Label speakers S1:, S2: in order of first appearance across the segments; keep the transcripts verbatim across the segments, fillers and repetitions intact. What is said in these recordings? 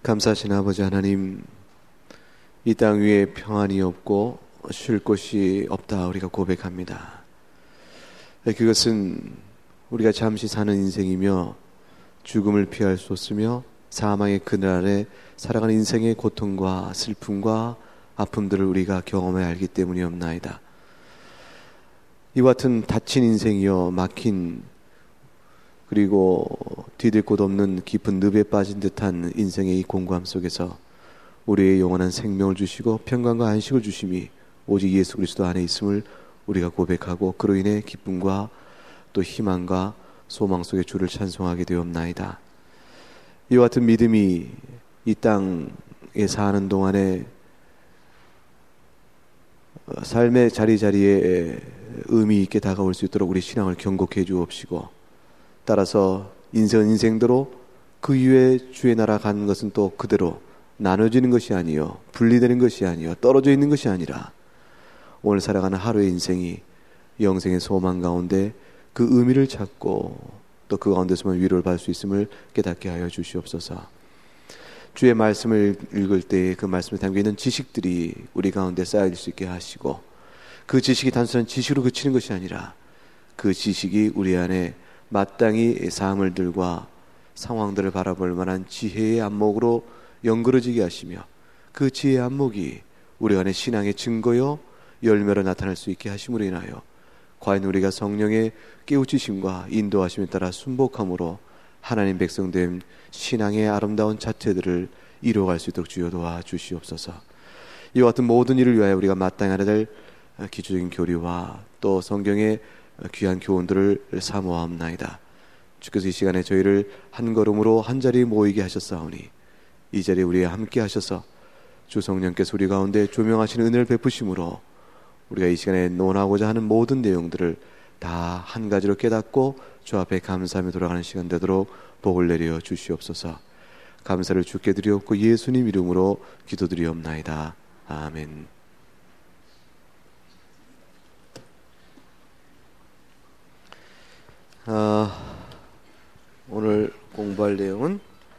S1: 감사하신 아버지 하나님, 이 땅 위에 평안이 없고 쉴 곳이 없다 우리가 고백합니다. 그것은 우리가 잠시 사는 인생이며 죽음을 피할 수 없으며 사망의 그늘 아래 살아가는 인생의 고통과 슬픔과 아픔들을 우리가 경험해 알기 때문이옵나이다. 이와 같은 닫힌 인생이여 막힌 그리고 디딜 곳 없는 깊은 늪에 빠진 듯한 인생의 이 공고함 속에서 우리의 영원한 생명을 주시고 평강과 안식을 주심이 오직 예수 그리스도 안에 있음을 우리가 고백하고 그로 인해 기쁨과 또 희망과 소망 속에 주를 찬송하게 되옵나이다. 이와 같은 믿음이 이 땅에 사는 동안에 삶의 자리자리에 의미 있게 다가올 수 있도록 우리 신앙을 견고케 해 주옵시고, 따라서 인생은 인생대로 그 이후에 주의 나라 가는 것은 또 그대로 나눠지는 것이 아니요 분리되는 것이 아니요 떨어져 있는 것이 아니라 오늘 살아가는 하루의 인생이 영생의 소망 가운데 그 의미를 찾고 또 그 가운데서만 위로를 받을 수 있음을 깨닫게 하여 주시옵소서. 주의 말씀을 읽을 때 그 말씀에 담겨있는 지식들이 우리 가운데 쌓여질 수 있게 하시고, 그 지식이 단순한 지식으로 그치는 것이 아니라 그 지식이 우리 안에 마땅히 사물들과 상황들을 바라볼 만한 지혜의 안목으로 연그러지게 하시며, 그 지혜의 안목이 우리 안에 신앙의 증거요 열매로 나타날 수 있게 하심으로 인하여 과연 우리가 성령의 깨우치심과 인도하심에 따라 순복함으로 하나님 백성된 신앙의 아름다운 자태들을 이루어갈 수 있도록 주여 도와주시옵소서. 이와 같은 모든 일을 위하여 우리가 마땅히 하야 될 기초적인 교리와 또 성경의 귀한 교훈들을 사모함나이다. 주께서 이 시간에 저희를 한 걸음으로 한 자리에 모이게 하셨사오니 이 자리에 우리와 함께 하셔서 주 성령께서 우리 가운데 조명하시는 은혜를 베푸심으로 우리가 이 시간에 논하고자 하는 모든 내용들을 다 한 가지로 깨닫고 주 앞에 감사하며 돌아가는 시간 되도록 복을 내려 주시옵소서. 감사를 주께 드리옵고 예수님 이름으로 기도드리옵나이다. 아멘. 아, 오늘 공부할 내용은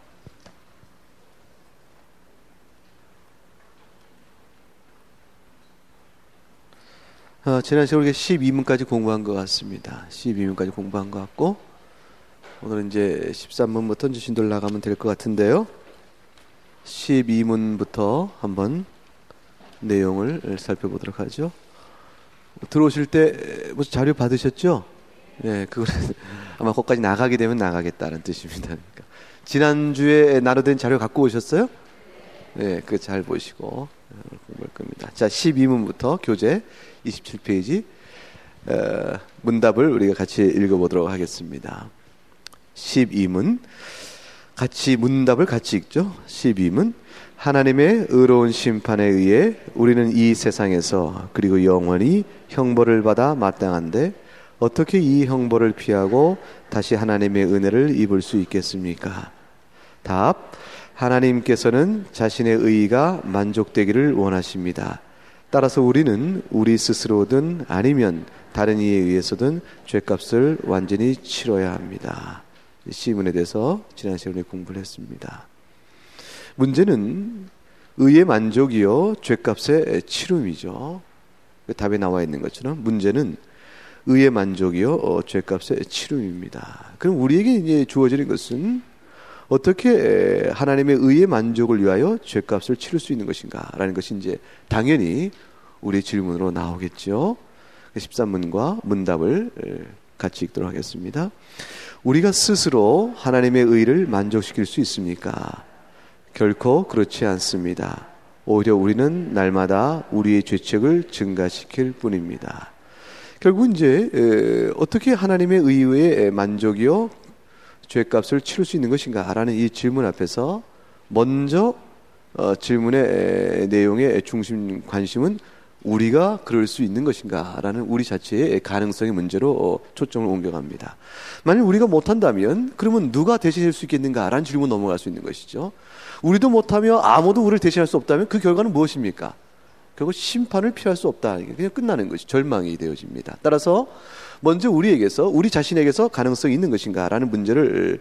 S1: 아, 지난 시간에 우리가 십이 문까지 공부한 것 같습니다. 십이 문까지 공부한 것 같고 오늘은 이제 십삼 문부터 이제 신도를 나가면 될 것 같은데요. 십이 문부터 한번 내용을 살펴보도록 하죠. 들어오실 때 뭐 자료 받으셨죠? 네, 그걸 아마 거기까지 나가게 되면 나가겠다는 뜻입니다. 그러니까 지난주에 나눠된 자료 갖고 오셨어요? 네, 그거 잘 보시고 공부할 겁니다. 자, 십이 문부터 교재 이십칠 페이지 어, 문답을 우리가 같이 읽어보도록 하겠습니다. 십이 문 같이 문답을 같이 읽죠. 십이 문 하나님의 의로운 심판에 의해 우리는 이 세상에서 그리고 영원히 형벌을 받아 마땅한데 어떻게 이 형벌을 피하고 다시 하나님의 은혜를 입을 수 있겠습니까? 답: 하나님께서는 자신의 의가 만족되기를 원하십니다. 따라서 우리는 우리 스스로든 아니면 다른 이에 의해서든 죄값을 완전히 치러야 합니다. 시문에 대해서 지난 시간에 공부를 했습니다. 문제는 의의 만족이요 죄값의 치름이죠. 답에 나와 있는 것처럼 문제는 의의 만족이요 어, 죄값의 치름입니다. 그럼 우리에게 이제 주어지는 것은 어떻게 하나님의 의의 만족을 위하여 죄값을 치를 수 있는 것인가 라는 것이 이제 당연히 우리의 질문으로 나오겠죠. 십삼 문과 문답을 같이 읽도록 하겠습니다. 우리가 스스로 하나님의 의를 만족시킬 수 있습니까? 결코 그렇지 않습니다. 오히려 우리는 날마다 우리의 죄책을 증가시킬 뿐입니다. 결국 이제 에, 어떻게 하나님의 의의 만족이요 죄값을 치를 수 있는 것인가 라는 이 질문 앞에서 먼저 어, 질문의 내용의 중심 관심은 우리가 그럴 수 있는 것인가 라는 우리 자체의 가능성의 문제로 어, 초점을 옮겨갑니다. 만약 우리가 못한다면 그러면 누가 대신할 수 있겠는가 라는 질문 넘어갈 수 있는 것이죠. 우리도 못하며 아무도 우리를 대신할 수 없다면 그 결과는 무엇입니까? 결국 심판을 피할 수 없다. 그냥 끝나는 것이 절망이 되어집니다. 따라서 먼저 우리에게서 우리 자신에게서 가능성이 있는 것인가 라는 문제를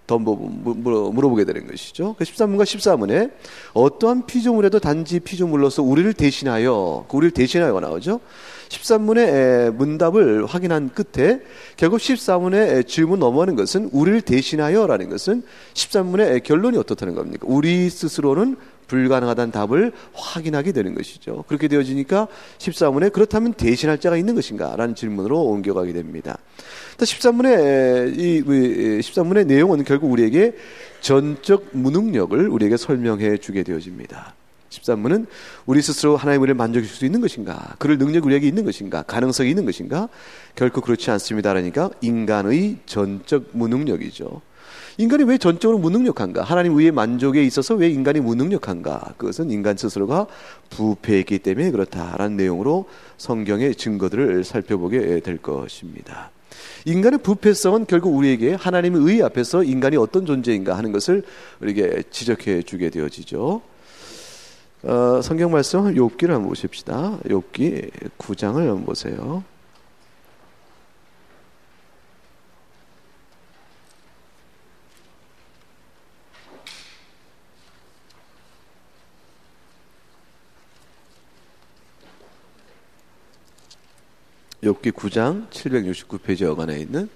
S1: 더 물어, 물어보게 되는 것이죠. 그 십삼 문과 십사 문에 어떠한 피조물에도 단지 피조물로서 우리를 대신하여, 우리를 대신하여가 나오죠. 십삼 문의 문답을 확인한 끝에 결국 십사 문의 질문 넘어가는 것은 우리를 대신하여라는 것은 십삼 문의 결론이 어떻다는 겁니까? 우리 스스로는 불가능하다는 답을 확인하게 되는 것이죠. 그렇게 되어지니까 십사 문에 그렇다면 대신할 자가 있는 것인가? 라는 질문으로 옮겨가게 됩니다. 십삼 문의, 이, 십삼 문의 내용은 결국 우리에게 전적 무능력을 우리에게 설명해 주게 되어집니다. 십삼 문은 우리 스스로 하나님의 은혜를 만족할 수 있는 것인가? 그럴 능력이 우리에게 있는 것인가? 가능성이 있는 것인가? 결코 그렇지 않습니다. 그러니까 인간의 전적 무능력이죠. 인간이 왜 전적으로 무능력한가? 하나님 의의 만족에 있어서 왜 인간이 무능력한가? 그것은 인간 스스로가 부패했기 때문에 그렇다라는 내용으로 성경의 증거들을 살펴보게 될 것입니다. 인간의 부패성은 결국 우리에게 하나님의 의 앞에서 인간이 어떤 존재인가 하는 것을 우리에게 지적해 주게 되어지죠. 어, 성경 말씀 욥기를 한번 보십시다. 욥기 구 장을 한번 보세요. 욥기 구 장 칠백육십구 페이지 여간에 있는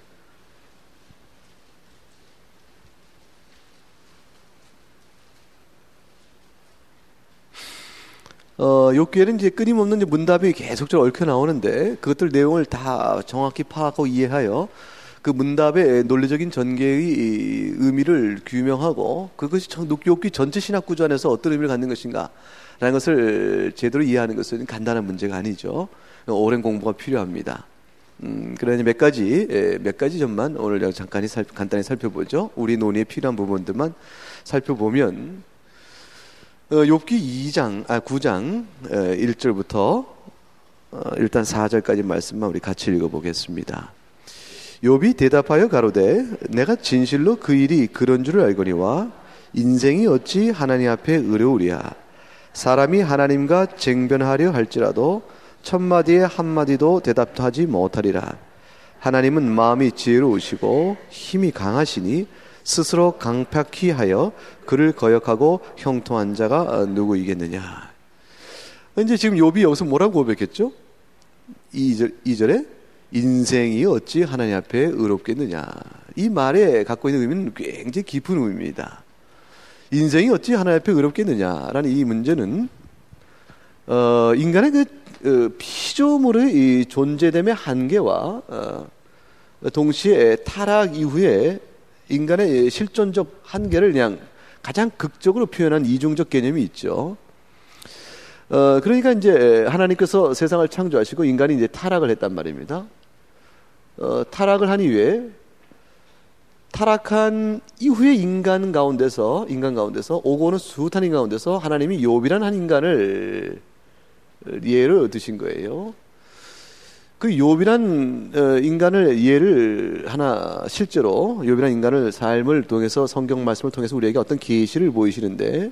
S1: 어, 욥기에는 이제 끊임없는 이제 문답이 계속적으로 얽혀 나오는데 그것들 내용을 다 정확히 파악하고 이해하여 그 문답의 논리적인 전개의 의미를 규명하고 그것이 욥기 전체 신학 구조 안에서 어떤 의미를 갖는 것인가 라는 것을 제대로 이해하는 것은 간단한 문제가 아니죠. 오랜 공부가 필요합니다. 음, 그러니 몇 가지, 예, 몇 가지 점만 오늘 잠깐 살, 간단히 살펴보죠. 우리 논의에 필요한 부분들만 살펴보면, 어, 욥기 이 장, 아, 구 장, 에, 일 절부터, 어, 일단 사 절까지 말씀만 우리 같이 읽어보겠습니다. 욥이 대답하여 가로되, 내가 진실로 그 일이 그런 줄을 알거니와, 인생이 어찌 하나님 앞에 의로우랴. 사람이 하나님과 쟁변하려 할지라도, 첫마디에 한마디도 대답하지 못하리라. 하나님은 마음이 지혜로우시고 힘이 강하시니 스스로 강팍히 하여 그를 거역하고 형통한 자가 누구이겠느냐. 이제 지금 욥이 여기서 뭐라고 고백했죠? 이 절, 이 절에 인생이 어찌 하나님 앞에 의롭겠느냐. 이 말에 갖고 있는 의미는 굉장히 깊은 의미입니다. 인생이 어찌 하나님 앞에 의롭겠느냐라는 이 문제는 어, 인간의 그 어, 피조물의 이 존재됨의 한계와 어, 동시에 타락 이후에 인간의 실존적 한계를 그냥 가장 극적으로 표현한 이중적 개념이 있죠. 어, 그러니까 이제 하나님께서 세상을 창조하시고 인간이 이제 타락을 했단 말입니다. 어, 타락을 한 이후에 타락한 이후에 인간 가운데서 인간 가운데서 오고 오는 숱한 인간 가운데서 하나님이 욥이라는 한 인간을 예를 드신 거예요. 그 욥이란 인간을 예를 하나 실제로 욥이란 인간을 삶을 통해서 성경 말씀을 통해서 우리에게 어떤 계시를 보이시는데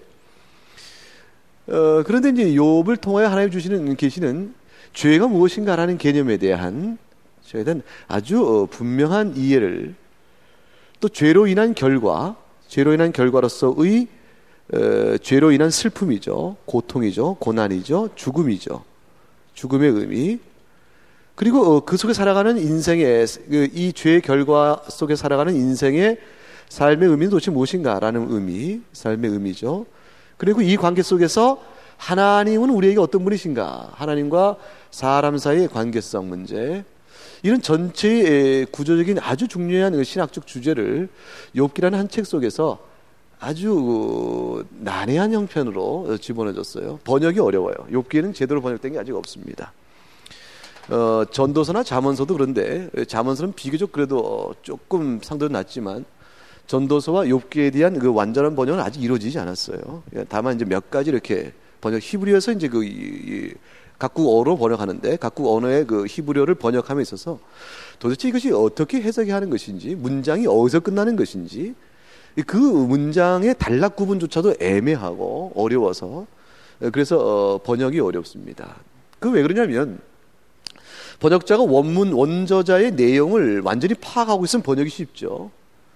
S1: 어, 그런데 이제 욥을 통하여 하나님 주시는 계시는 죄가 무엇인가라는 개념에 대한 죄에 대한 아주 분명한 이해를 또 죄로 인한 결과 죄로 인한 결과로서의 어, 죄로 인한 슬픔이죠. 고통이죠. 고난이죠. 죽음이죠. 죽음의 의미. 그리고 어, 그 속에 살아가는 인생의 그, 이 죄의 결과 속에 살아가는 인생의 삶의 의미는 도대체 무엇인가라는 의미, 삶의 의미죠. 그리고 이 관계 속에서 하나님은 우리에게 어떤 분이신가? 하나님과 사람 사이의 관계성 문제. 이런 전체의 구조적인 아주 중요한 신학적 주제를 욥기라는 한 책 속에서 아주 난해한 형편으로 집어넣어줬어요. 번역이 어려워요. 욥기는 제대로 번역된 게 아직 없습니다. 어, 전도서나 잠언서도 그런데 잠언서는 비교적 그래도 조금 상도는 낮지만 전도서와 욥기에 대한 그 완전한 번역은 아직 이루어지지 않았어요. 다만 이제 몇 가지 이렇게 번역 히브리어에서 이제 그 이, 이, 각국 어로 번역하는데 각국 언어의 그 히브리어를 번역함에 있어서 도대체 이것이 어떻게 해석이 하는 것인지 문장이 어디서 끝나는 것인지 그 문장의 단락 구분조차도 애매하고 어려워서 그래서 번역이 어렵습니다. 그 왜 그러냐면 번역자가 원문 원저자의 내용을 완전히 파악하고 있으면 번역이 쉽죠.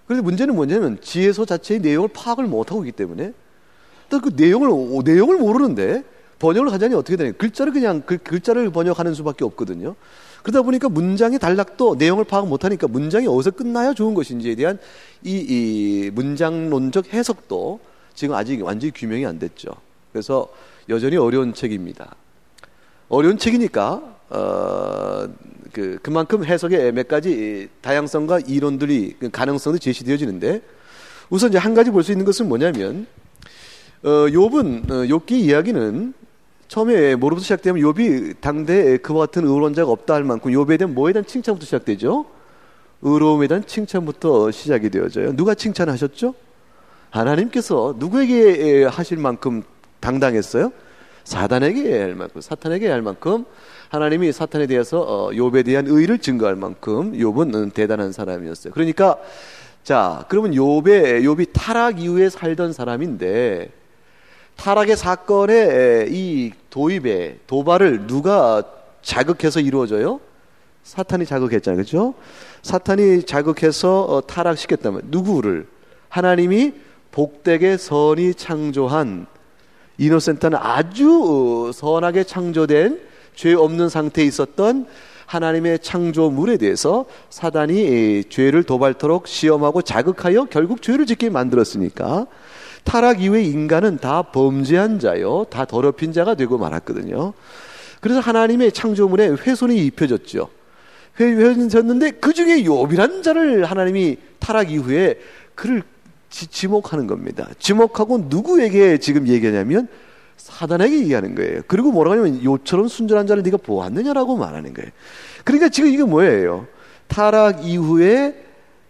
S1: 그런데 문제는 뭐냐면 지혜서 자체의 내용을 파악을 못하고 있기 때문에 또 그 내용을 내용을 모르는데 번역을 하자니 어떻게 되냐? 글자를 그냥 그 글자를 번역하는 수밖에 없거든요. 그러다 보니까 문장의 단락도 내용을 파악 못하니까 문장이 어디서 끝나야 좋은 것인지에 대한 이, 이 문장론적 해석도 지금 아직 완전히 규명이 안 됐죠. 그래서 여전히 어려운 책입니다. 어려운 책이니까 어, 그 그만큼 해석의 몇 가지 다양성과 이론들이 가능성도 제시되어지는데 우선 이제 한 가지 볼 수 있는 것은 뭐냐면 어, 욥은 어, 욥기 이야기는 처음에 뭐로부터 시작되면 욥이 당대에 그와 같은 의론자가 없다 할 만큼 욥에 대한 뭐에 대한 칭찬부터 시작되죠. 의로움에 대한 칭찬부터 시작이 되어져요. 누가 칭찬하셨죠? 하나님께서 누구에게 하실 만큼 당당했어요? 사단에게 할 만큼, 사탄에게 할 만큼 하나님이 사탄에 대해서 욥에 대한 의를 증거할 만큼 욥은 대단한 사람이었어요. 그러니까 자, 그러면 욥의 욥이 타락 이후에 살던 사람인데 타락의 사건에 이 도입에 도발을 누가 자극해서 이루어져요? 사탄이 자극했잖아요. 그렇죠? 사탄이 자극해서 타락시켰다면 누구를? 하나님이 복되게 선히 창조한 이노센트는 아주 선하게 창조된 죄 없는 상태에 있었던 하나님의 창조물에 대해서 사단이 죄를 도발토록 시험하고 자극하여 결국 죄를 짓게 만들었으니까 타락 이후에 인간은 다 범죄한 자요, 다 더럽힌 자가 되고 말았거든요. 그래서 하나님의 창조물에 훼손이 입혀졌죠. 훼손졌는데 그 중에 욥이라는 자를 하나님이 타락 이후에 그를 지, 지목하는 겁니다. 지목하고 누구에게 지금 얘기하냐면 사단에게 얘기하는 거예요. 그리고 뭐라고 하냐면 욥처럼 순전한 자를 네가 보았느냐라고 말하는 거예요. 그러니까 지금 이게 뭐예요? 타락 이후에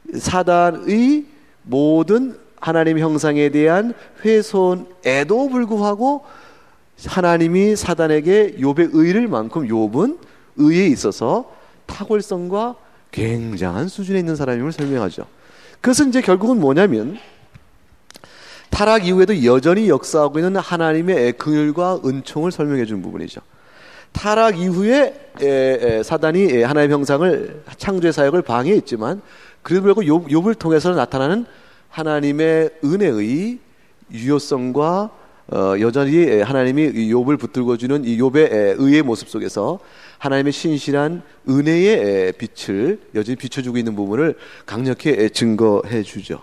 S1: 사단의 모든 하나님 형상에 대한 훼손에도 불구하고 하나님이 사단에게 욥의 의를 만큼 욥은 의에 있어서 탁월성과 굉장한 수준에 있는 사람임을 설명하죠. 그것은 이제 결국은 뭐냐면 타락 이후에도 여전히 역사하고 있는 하나님의 긍휼과 은총을 설명해 주는 부분이죠. 타락 이후에 사단이 하나님의 형상을 창조의 사역을 방해했지만 그래도 불구하고 욥을 통해서 나타나는 하나님의 은혜의 유효성과 어, 여전히 하나님이 욥을 붙들고 주는 이 욥의 의의 모습 속에서 하나님의 신실한 은혜의 빛을 여전히 비춰주고 있는 부분을 강력히 증거해 주죠.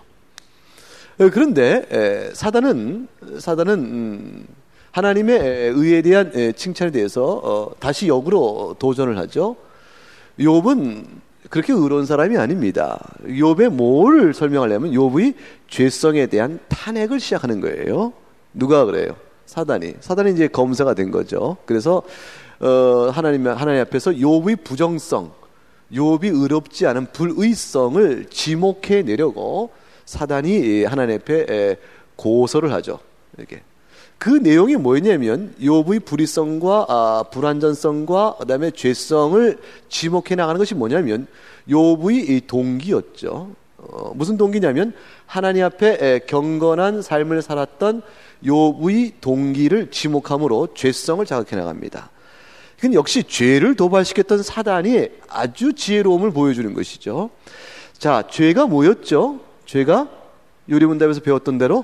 S1: 그런데 사단은 사단은 하나님의 의에 대한 칭찬에 대해서 다시 역으로 도전을 하죠. 욥은 그렇게 의로운 사람이 아닙니다. 욥의 뭐를 설명하려면 욥의 죄성에 대한 탄핵을 시작하는 거예요. 누가 그래요? 사단이. 사단이 이제 검사가 된 거죠. 그래서 어, 하나님 하나님 앞에서 욥의 부정성, 욥이 의롭지 않은 불의성을 지목해 내려고 사단이 하나님 앞에 고소를 하죠. 이렇게. 그 내용이 뭐였냐면 욥의 불의성과 아, 불완전성과 그다음에 죄성을 지목해 나가는 것이 뭐냐면 욥의 동기였죠. 어, 무슨 동기냐면 하나님 앞에 경건한 삶을 살았던 욥의 동기를 지목함으로 죄성을 자극해 나갑니다. 그건 역시 죄를 도발시켰던 사단이 아주 지혜로움을 보여주는 것이죠. 자, 죄가 뭐였죠? 죄가 요리문답에서 배웠던 대로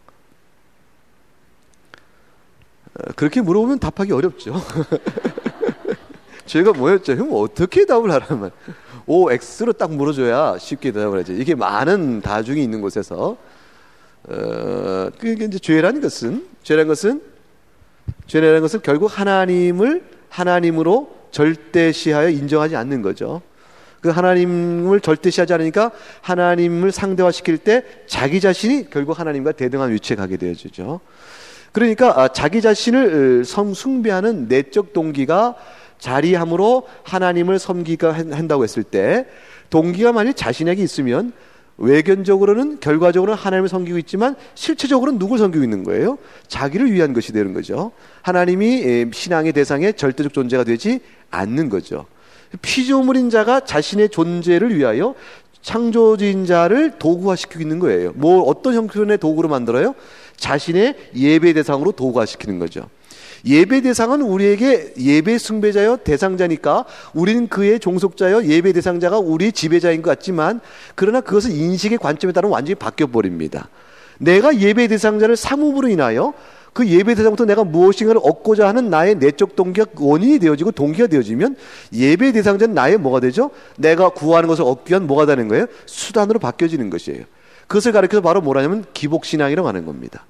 S1: 그렇게 물어보면 답하기 어렵죠. 죄가 뭐였죠? 그럼 어떻게 답을 하라면 오, X로 딱 물어줘야 쉽게 대답을 하죠. 이게 많은 다중이 있는 곳에서 어, 그게 이제 죄라는 것은 죄라는 것은 죄라는 것은 결국 하나님을 하나님으로 절대시하여 인정하지 않는 거죠. 그 하나님을 절대시하지 않으니까 하나님을 상대화시킬 때 자기 자신이 결국 하나님과 대등한 위치에 가게 되어지죠. 그러니까 자기 자신을 숭배하는 내적 동기가 자리함으로 하나님을 섬기가 한다고 했을 때 동기가 만약 자신에게 있으면 외견적으로는 결과적으로는 하나님을 섬기고 있지만 실체적으로는 누굴 섬기고 있는 거예요? 자기를 위한 것이 되는 거죠. 하나님이 신앙의 대상의 절대적 존재가 되지 않는 거죠. 피조물인 자가 자신의 존재를 위하여 창조주인 자를 도구화시키고 있는 거예요. 뭐 어떤 형편의 도구로 만들어요? 자신의 예배 대상으로 도구화시키는 거죠. 예배 대상은 우리에게 예배 숭배자여 대상자니까 우리는 그의 종속자여 예배 대상자가 우리 지배자인 것 같지만, 그러나 그것은 인식의 관점에 따라 완전히 바뀌어버립니다. 내가 예배 대상자를 삼음으로 인하여 그 예배 대상부터 내가 무엇인가를 얻고자 하는 나의 내적 동기가 원인이 되어지고 동기가 되어지면, 예배 대상자는 나의 뭐가 되죠? 내가 구하는 것을 얻기 위한 뭐가 되는 거예요? 수단으로 바뀌어지는 것이에요. 그것을 가리켜서 바로 뭐라냐면 기복신앙이라고 하는 겁니다.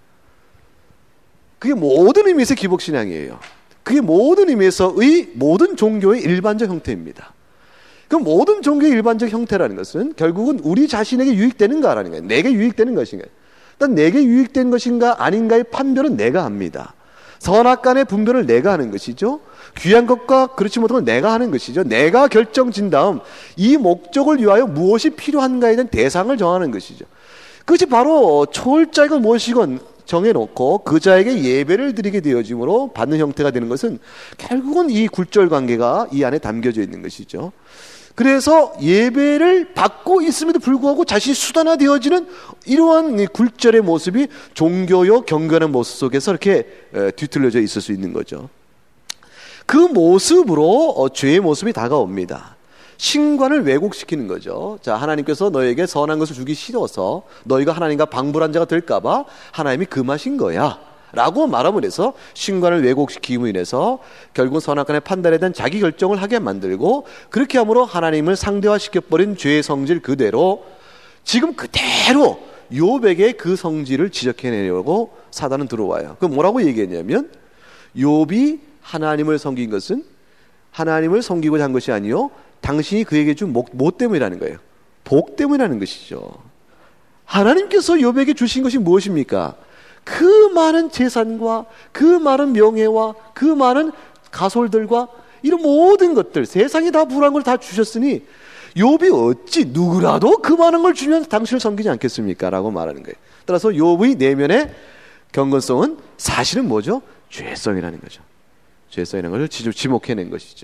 S1: 그게 모든 의미에서 기복신앙이에요. 그게 모든 의미에서의 모든 종교의 일반적 형태입니다. 그 모든 종교의 일반적 형태라는 것은 결국은 우리 자신에게 유익되는가라는 거예요. 내게 유익되는 것인가. 일단 내게 유익된 것인가 아닌가의 판별은 내가 합니다. 선악간의 분별을 내가 하는 것이죠. 귀한 것과 그렇지 못한 건 내가 하는 것이죠. 내가 결정진 다음 이 목적을 위하여 무엇이 필요한가에 대한 대상을 정하는 것이죠. 그것이 바로 초월자이건 무엇이건 정해놓고 그 자에게 예배를 드리게 되어짐으로 받는 형태가 되는 것은 결국은 이 굴절 관계가 이 안에 담겨져 있는 것이죠. 그래서 예배를 받고 있음에도 불구하고 자신이 수단화되어지는 이러한 굴절의 모습이 종교요 경건한 모습 속에서 이렇게 뒤틀려져 있을 수 있는 거죠. 그 모습으로 죄의 모습이 다가옵니다. 신관을 왜곡시키는 거죠. 자, 하나님께서 너에게 선한 것을 주기 싫어서 너희가 하나님과 방불한 자가 될까봐 하나님이 금하신 거야 라고 말함을 해서 신관을 왜곡시킴으로 인해서 결국 선악간의 판단에 대한 자기 결정을 하게 만들고, 그렇게 함으로 하나님을 상대화시켜버린 죄의 성질 그대로 지금 그대로 욥에게 그 성질을 지적해내려고 사단은 들어와요. 그 뭐라고 얘기했냐면, 욥이 하나님을 섬긴 것은 하나님을 섬기고자 한 것이 아니요 당신이 그에게 준 뭐, 뭐 때문이라는 거예요? 복 때문이라는 것이죠. 하나님께서 욥에게 주신 것이 무엇입니까? 그 많은 재산과 그 많은 명예와 그 많은 가솔들과 이런 모든 것들, 세상이 다 불한 걸 다 주셨으니 욥이 어찌 누구라도 그 많은 걸 주면 당신을 섬기지 않겠습니까? 라고 말하는 거예요. 따라서 욥의 내면의 경건성은 사실은 뭐죠? 죄성이라는 거죠. 죄성이라는 것을 지목해낸 것이죠.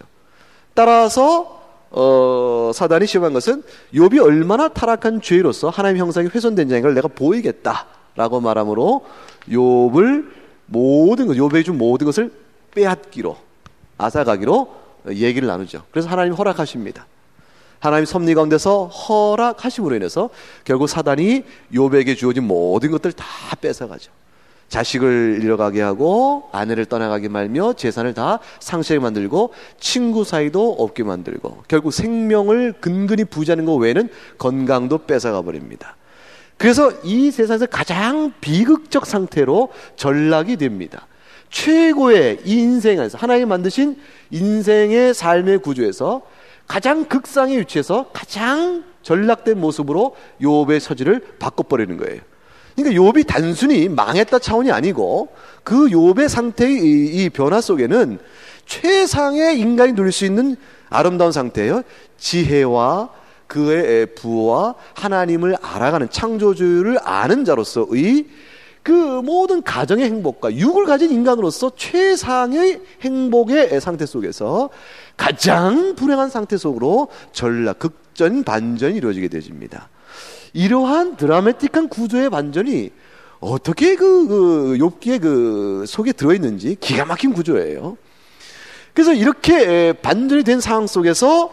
S1: 따라서 어, 사단이 시험한 것은 욥이 얼마나 타락한 죄로서 하나님의 형상이 훼손된 자인 걸 내가 보이겠다라고 말함으로 욥을 모든 것, 욥에게 준 모든 것을 빼앗기로, 앗아가기로 얘기를 나누죠. 그래서 하나님이 허락하십니다. 하나님 섭리 가운데서 허락하심으로 인해서 결국 사단이 욥에게 주어진 모든 것들을 다 뺏어가죠. 자식을 잃어가게 하고 아내를 떠나가게 말며 재산을 다 상실하게 만들고 친구 사이도 없게 만들고 결국 생명을 근근히 부자는 것 외에는 건강도 뺏어가 버립니다. 그래서 이 세상에서 가장 비극적 상태로 전락이 됩니다. 최고의 이 인생에서 하나님이 만드신 인생의 삶의 구조에서 가장 극상의 위치에서 가장 전락된 모습으로 욥의 처지를 바꿔버리는 거예요. 그러니까 욥이 단순히 망했다 차원이 아니고 그 욥의 상태의 이 변화 속에는 최상의 인간이 누릴 수 있는 아름다운 상태예요. 지혜와 그의 부와 하나님을 알아가는 창조주를 아는 자로서의 그 모든 가정의 행복과 육을 가진 인간으로서 최상의 행복의 상태 속에서 가장 불행한 상태 속으로 전락, 극전, 반전이 이루어지게 되집니다. 이러한 드라마틱한 구조의 반전이 어떻게 그, 그 욥기의 그 속에 들어있는지 기가 막힌 구조예요. 그래서 이렇게 반전이 된 상황 속에서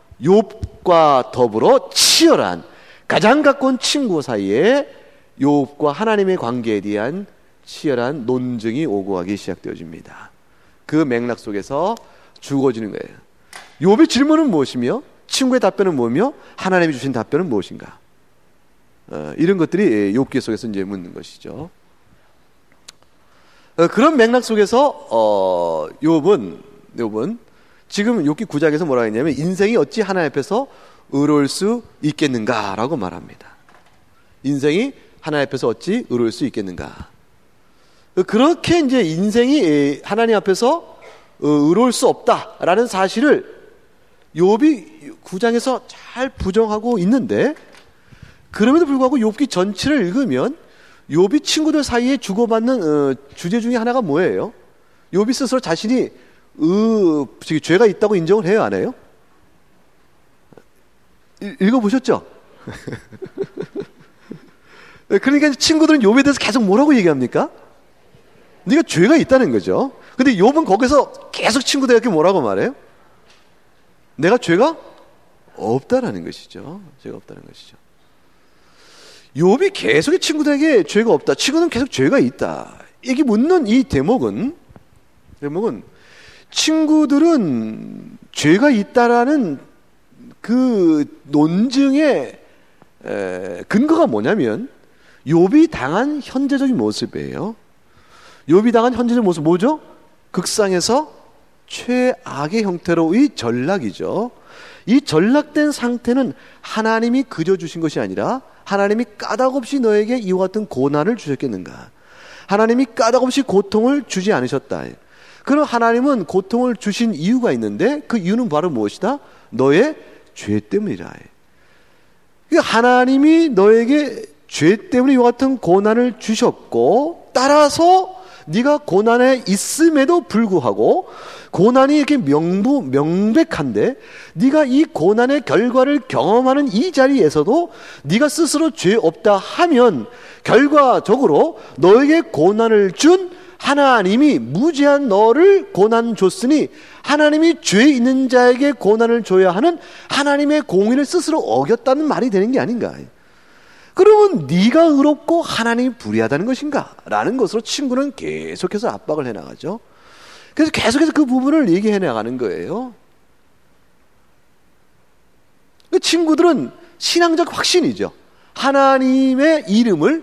S1: 욥과 더불어 치열한 가장 가까운 친구 사이에 욥과 하나님의 관계에 대한 치열한 논쟁이 오고 가기 시작되어집니다. 그 맥락 속에서 죽어지는 거예요. 욥의 질문은 무엇이며 친구의 답변은 뭐며 하나님이 주신 답변은 무엇인가? 어, 이런 것들이 욥기 속에서 이제 묻는 것이죠. 어, 그런 맥락 속에서 어, 욥은 욥은 지금 욥기 구 장에서 뭐라 했냐면 인생이 어찌 하나님 앞에서 의로울 수 있겠는가라고 말합니다. 인생이 하나님 앞에서 어찌 의로울 수 있겠는가? 그렇게 이제 인생이 하나님 앞에서 의로울 수 없다라는 사실을 욥이 구 장에서 잘 부정하고 있는데, 그럼에도 불구하고 욥기 전체를 읽으면 욥이 친구들 사이에 주고받는 어, 주제 중에 하나가 뭐예요? 욥이 스스로 자신이 으, 죄가 있다고 인정을 해요, 안 해요? 읽어보셨죠? 그러니까 친구들은 욥에 대해서 계속 뭐라고 얘기합니까? 네가 죄가 있다는 거죠. 근데 욥은 거기서 계속 친구들에게 뭐라고 말해요? 내가 죄가 없다라는 것이죠. 죄가 없다는 것이죠. 욥이 계속 친구들에게 죄가 없다. 친구는 계속 죄가 있다. 이게 묻는 이 대목은 대목은 친구들은 죄가 있다라는 그 논증의 에, 근거가 뭐냐면 욥이 당한 현재적인 모습이에요. 욥이 당한 현재적인 모습 뭐죠? 극상에서 최악의 형태로의 전락이죠. 이 전락된 상태는 하나님이 그려주신 것이 아니라 하나님이 까닭없이 너에게 이와 같은 고난을 주셨겠는가? 하나님이 까닭없이 고통을 주지 않으셨다. 그럼 하나님은 고통을 주신 이유가 있는데 그 이유는 바로 무엇이다? 너의 죄 때문이라. 하나님이 너에게 죄 때문에 이와 같은 고난을 주셨고 따라서 네가 고난에 있음에도 불구하고 고난이 이렇게 명부, 명백한데 네가 이 고난의 결과를 경험하는 이 자리에서도 네가 스스로 죄 없다 하면 결과적으로 너에게 고난을 준 하나님이 무지한 너를 고난 줬으니 하나님이 죄 있는 자에게 고난을 줘야 하는 하나님의 공의를 스스로 어겼다는 말이 되는 게 아닌가. 그러면 네가 의롭고 하나님이 불의하다는 것인가? 라는 것으로 친구는 계속해서 압박을 해나가죠. 그래서 계속해서 그 부분을 얘기해 나가는 거예요. 친구들은 신앙적 확신이죠. 하나님의 이름을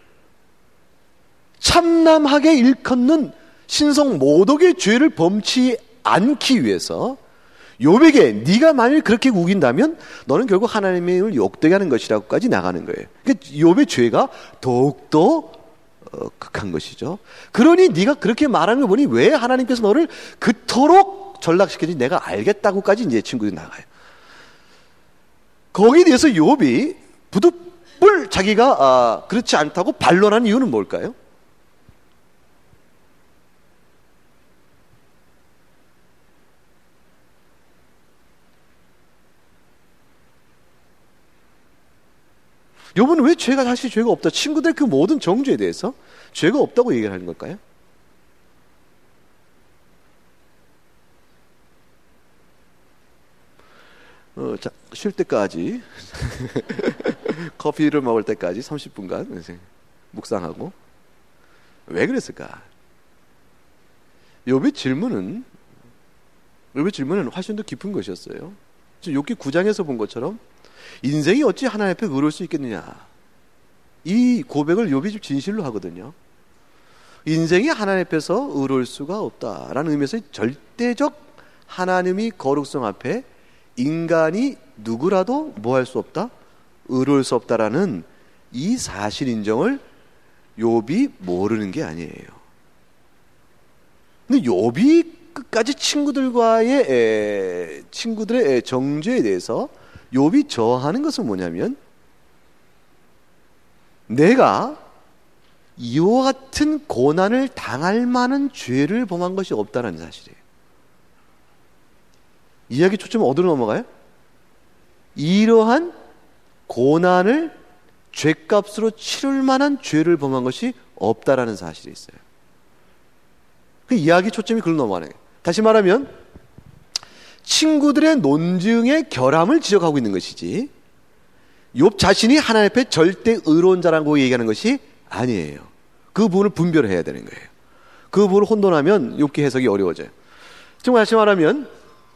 S1: 참남하게 일컫는 신성 모독의 죄를 범치 않기 위해서 욥에게 네가 만일 그렇게 우긴다면 너는 결국 하나님의 이름을 욕되게 하는 것이라고까지 나가는 거예요. 그러니까 욥의 죄가 더욱더 어, 극한 것이죠. 그러니 네가 그렇게 말하는 걸 보니 왜 하나님께서 너를 그토록 전락시켜주지 내가 알겠다고까지 이제 친구들이 나가요. 거기에 대해서 욥이 부득불 자기가 아, 그렇지 않다고 반론하는 이유는 뭘까요? 욥은 왜 죄가 사실 죄가 없다? 친구들 그 모든 정죄에 대해서 죄가 없다고 얘기를 하는 걸까요? 어, 자, 쉴 때까지 커피를 먹을 때까지 삼십 분간 묵상하고 왜 그랬을까? 욥의 질문은 욥의 질문은 훨씬 더 깊은 것이었어요. 지금 욥기 구 장에서 본 것처럼 인생이 어찌 하나님 앞에 의로울 수 있겠느냐. 이 고백을 욥이 진실로 하거든요. 인생이 하나님 앞에서 의로울 수가 없다라는 의미에서 절대적 하나님이 거룩성 앞에 인간이 누구라도 뭐 할 수 없다? 의로울 수 없다라는 이 사실 인정을 욥이 모르는 게 아니에요. 근데 욥이 끝까지 친구들과의 에, 친구들의 정죄에 대해서 욥이 저하는 것은 뭐냐면 내가 이와 같은 고난을 당할 만한 죄를 범한 것이 없다는 사실이에요. 이야기 초점은 어디로 넘어가요? 이러한 고난을 죄값으로 치를 만한 죄를 범한 것이 없다라는 사실이 있어요. 그 이야기 초점이 그걸로 넘어가는 거예요. 다시 말하면 친구들의 논증의 결함을 지적하고 있는 것이지 욥 자신이 하나님 앞에 절대 의로운 자라고 얘기하는 것이 아니에요. 그 부분을 분별해야 되는 거예요. 그 부분을 혼돈하면 욥기 해석이 어려워져요. 정말 다시 말하면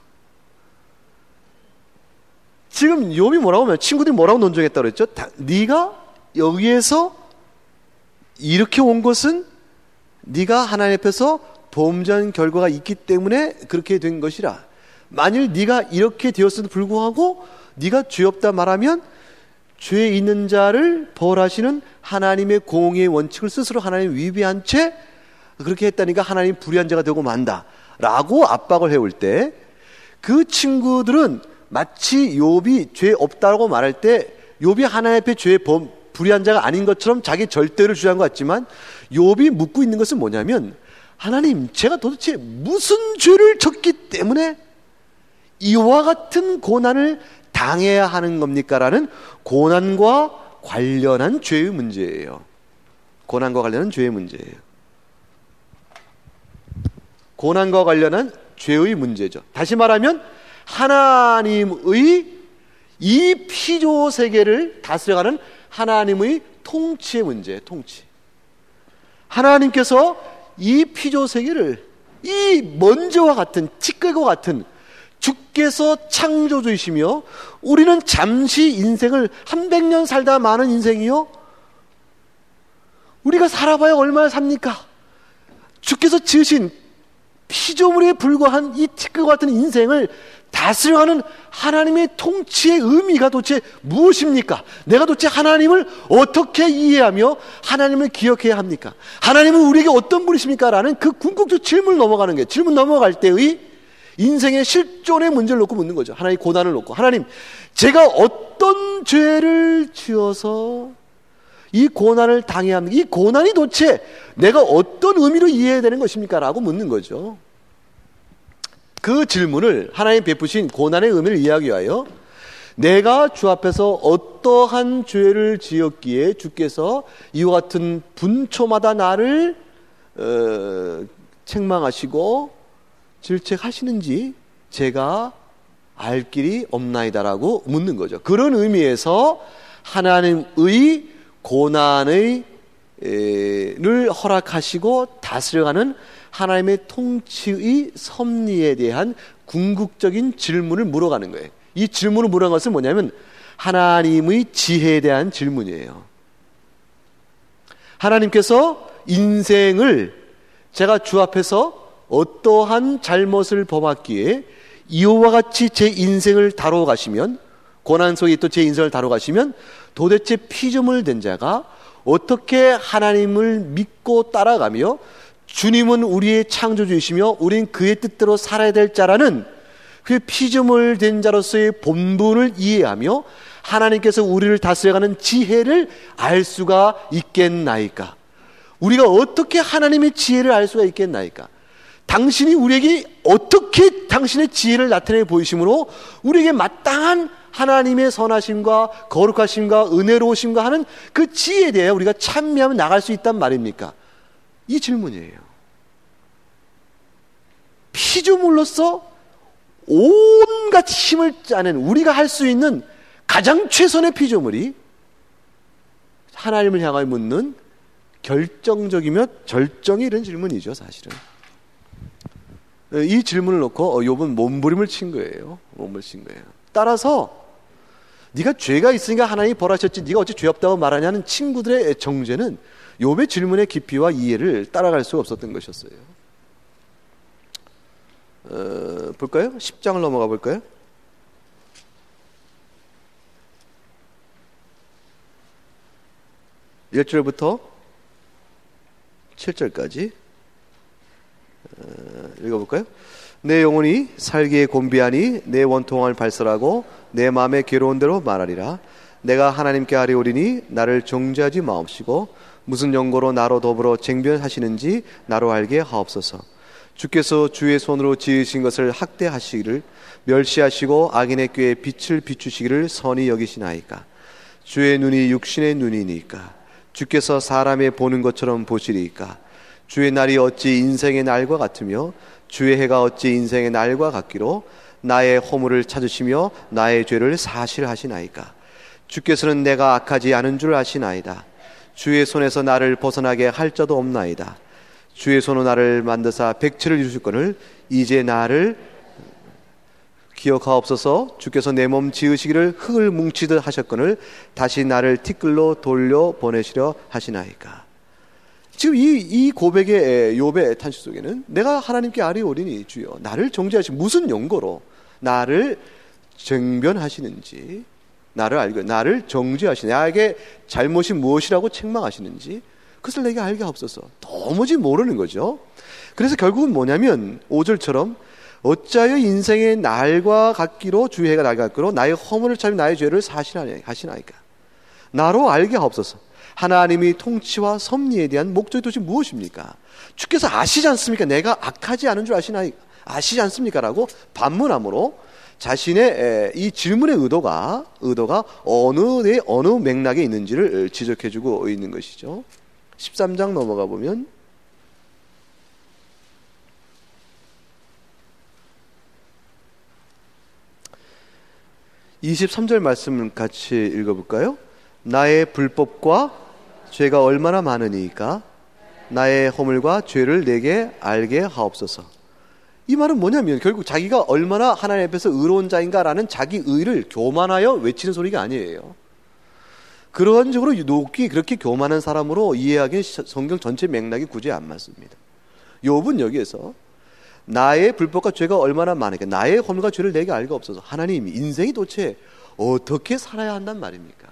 S1: 지금 욥이 뭐라고 하면 친구들이 뭐라고 논증했다고 그랬죠? 다, 네가 여기에서 이렇게 온 것은 네가 하나님 앞에서 범죄한 결과가 있기 때문에 그렇게 된 것이라. 만일 네가 이렇게 되었음에도 불구하고 네가 죄 없다 말하면 죄 있는 자를 벌하시는 하나님의 공의의 원칙을 스스로 하나님 위배한 채 그렇게 했다니까 하나님 불의한 자가 되고 만다 라고 압박을 해올 때 그 친구들은 마치 욥이 죄 없다고 말할 때 욥이 하나님 앞에 죄 범, 불의한 자가 아닌 것처럼 자기 절대를 주장한 것 같지만 욥이 묻고 있는 것은 뭐냐면 하나님 제가 도대체 무슨 죄를 졌기 때문에 이와 같은 고난을 당해야 하는 겁니까? 라는 고난과 관련한 죄의 문제예요. 고난과 관련한 죄의 문제예요. 고난과 관련한 죄의 문제죠. 다시 말하면 하나님의 이 피조 세계를 다스려가는 하나님의 통치의 문제예요. 통치. 하나님께서 이 피조 세계를 이 먼지와 같은 찌꺼기와 같은 주께서 창조주이시며 우리는 잠시 인생을 한 백 년 살다 마는 인생이요, 우리가 살아봐야 얼마나 삽니까? 주께서 지으신 피조물에 불과한 이 찌꺼기와 같은 인생을 다스려가는 하나님의 통치의 의미가 도대체 무엇입니까? 내가 도대체 하나님을 어떻게 이해하며 하나님을 기억해야 합니까? 하나님은 우리에게 어떤 분이십니까? 라는 그 궁극적 질문을 넘어가는 거예요. 질문 넘어갈 때의 인생의 실존의 문제를 놓고 묻는 거죠. 하나님의 고난을 놓고, 하나님, 제가 어떤 죄를 지어서 이 고난을 당해야 합니까? 이 고난이 도대체 내가 어떤 의미로 이해해야 되는 것입니까? 라고 묻는 거죠. 그 질문을 하나님 베푸신 고난의 의미를 이해하기 위하여 내가 주 앞에서 어떠한 죄를 지었기에 주께서 이와 같은 분초마다 나를 어, 책망하시고 질책하시는지 제가 알 길이 없나이다라고 묻는 거죠. 그런 의미에서 하나님의 고난의 를 허락하시고 다스려가는 하나님의 통치의 섭리에 대한 궁극적인 질문을 물어가는 거예요. 이 질문을 물어간 것은 뭐냐면 하나님의 지혜에 대한 질문이에요. 하나님께서 인생을 제가 주 앞에서 어떠한 잘못을 범했기에 이와 같이 제 인생을 다루어 가시면, 고난 속에 또 제 인생을 다루어 가시면 도대체 피조물 된 자가 어떻게 하나님을 믿고 따라가며 주님은 우리의 창조주이시며 우린 그의 뜻대로 살아야 될 자라는 그 피조물 된 자로서의 본분을 이해하며 하나님께서 우리를 다스려가는 지혜를 알 수가 있겠나이까? 우리가 어떻게 하나님의 지혜를 알 수가 있겠나이까? 당신이 우리에게 어떻게 당신의 지혜를 나타내 보이심으로 우리에게 마땅한 하나님의 선하심과 거룩하심과 은혜로우심과 하는 그 지혜에 대해 우리가 찬미하며 나갈 수 있단 말입니까? 이 질문이에요. 피조물로서 온갖 힘을 짜낸 우리가 할 수 있는 가장 최선의 피조물이 하나님을 향하여 묻는 결정적이며 절정이 이런 질문이죠, 사실은. 이 질문을 놓고 욥은 몸부림을 친 거예요. 몸을 친 거예요. 따라서 네가 죄가 있으니까 하나님이 벌하셨지 네가 어찌 죄 없다고 말하냐는 친구들의 정죄는 욥의 질문의 깊이와 이해를 따라갈 수가 없었던 것이었어요. 어, 볼까요? 십 장을 넘어가 볼까요? 일 절부터 칠 절까지 어, 읽어볼까요? 내 영혼이 살기에 곤비하니 내 원통함을 발설하고 내 마음에 괴로운 대로 말하리라. 내가 하나님께 아뢰오리니 나를 정죄하지 마옵시고 무슨 연고로 나로 더불어 쟁변하시는지 나로 알게 하옵소서. 주께서 주의 손으로 지으신 것을 학대하시기를 멸시하시고 악인의 꾀에 빛을 비추시기를 선히 여기시나이까? 주의 눈이 육신의 눈이니까 주께서 사람의 보는 것처럼 보시리이까? 주의 날이 어찌 인생의 날과 같으며 주의 해가 어찌 인생의 날과 같기로 나의 허물을 찾으시며 나의 죄를 사실하시나이까? 주께서는 내가 악하지 않은 줄 아시나이다. 주의 손에서 나를 벗어나게 할 자도 없나이다. 주의 손으로 나를 만드사 백체를 이루셨거늘 이제 나를 기억하옵소서. 주께서 내 몸 지으시기를 흙을 뭉치듯 하셨거늘 다시 나를 티끌로 돌려 보내시려 하시나이까? 지금 이, 이 고백의 욥의 탄식 속에는 내가 하나님께 아뢰오리니 주여 나를 정죄하시 무슨 용거로 나를 쟁변하시는지 나를 알고 나를 정죄하시는 나에게 잘못이 무엇이라고 책망하시는지 그것을 내게 알게 하옵소서. 도무지 모르는 거죠. 그래서 결국은 뭐냐면 오 절처럼 어찌하여 인생의 날과 같기로 주의 해가 날과 같기로 나의 허물을 찾으며 나의 죄를 사실하시나이까? 나로 알게 하옵소서. 하나님이 통치와 섭리에 대한 목적이 도대체 무엇입니까? 주께서 아시지 않습니까? 내가 악하지 않은 줄 아시나이, 아시지 않습니까? 라고 반문함으로 자신의 이 질문의 의도가 의도가 어느 데 어느 맥락에 있는지를 지적해주고 있는 것이죠. 십삼 장 넘어가 보면 이십삼 절 말씀 같이 읽어볼까요? 나의 불법과 죄가 얼마나 많으니까 나의 허물과 죄를 내게 알게 하옵소서. 이 말은 뭐냐면 결국 자기가 얼마나 하나님 앞에서 의로운 자인가라는 자기 의를 교만하여 외치는 소리가 아니에요. 그런 식으로 높이 그렇게 교만한 사람으로 이해하기엔 성경 전체 맥락이 굳이 안 맞습니다. 욥은 여기에서 나의 불법과 죄가 얼마나 많으니까 나의 허물과 죄를 내게 알게 없어서, 하나님 인생이 도대체 어떻게 살아야 한단 말입니까?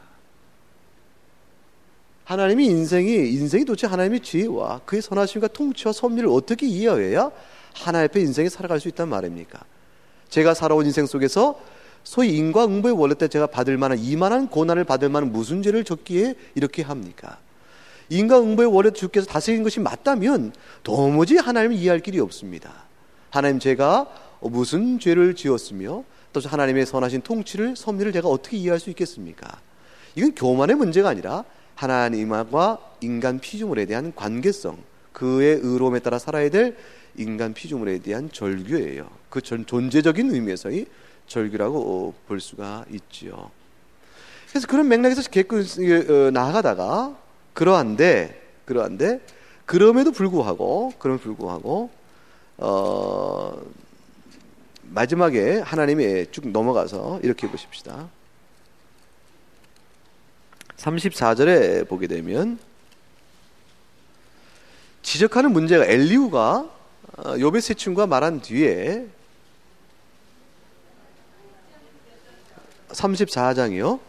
S1: 하나님이 인생이 인생이 도대체 하나님의 지혜와 그의 선하심과 통치와 섭리를 어떻게 이해해야 하나님 앞에 인생에 살아갈 수 있단 말입니까? 제가 살아온 인생 속에서 소위 인과응보의 원래 때 제가 받을 만한 이만한 고난을 받을 만한 무슨 죄를 졌기에 이렇게 합니까? 인과응보의 원래 주께서 다스린 것이 맞다면 도무지 하나님을 이해할 길이 없습니다. 하나님, 제가 무슨 죄를 지었으며 또 하나님의 선하신 통치를 섭리를 제가 어떻게 이해할 수 있겠습니까? 이건 교만의 문제가 아니라 하나님과 인간 피조물에 대한 관계성, 그의 의로움에 따라 살아야 될 인간 피조물에 대한 절규예요. 그 전, 존재적인 의미에서의 절규라고 볼 수가 있지요. 그래서 그런 맥락에서 계속 나아가다가 그러한데 그러한데 그럼에도 불구하고 그럼에도 불구하고 어, 마지막에 하나님이 쭉 넘어가서 이렇게 보십시다. 삼십사 절에 보게 되면 지적하는 문제가 엘리후가 욥의 세 친구가 말한 뒤에 삼십사 장이요.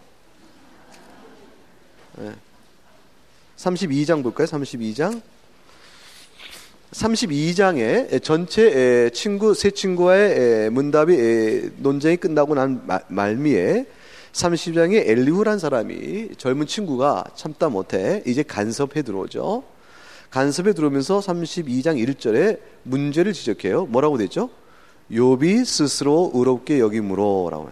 S1: 네. 삼십이 장 볼까요? 삼십이 장. 삼십이 장에 전체 친구 세 친구와의 문답이 논쟁이 끝나고 난 말미에 삼십 장에 엘리후란 사람이 젊은 친구가 참다 못해 이제 간섭해 들어오죠. 간섭해 들어오면서 삼십이 장 일 절에 문제를 지적해요. 뭐라고 됐죠? 욥이 스스로 의롭게 여김으로라고.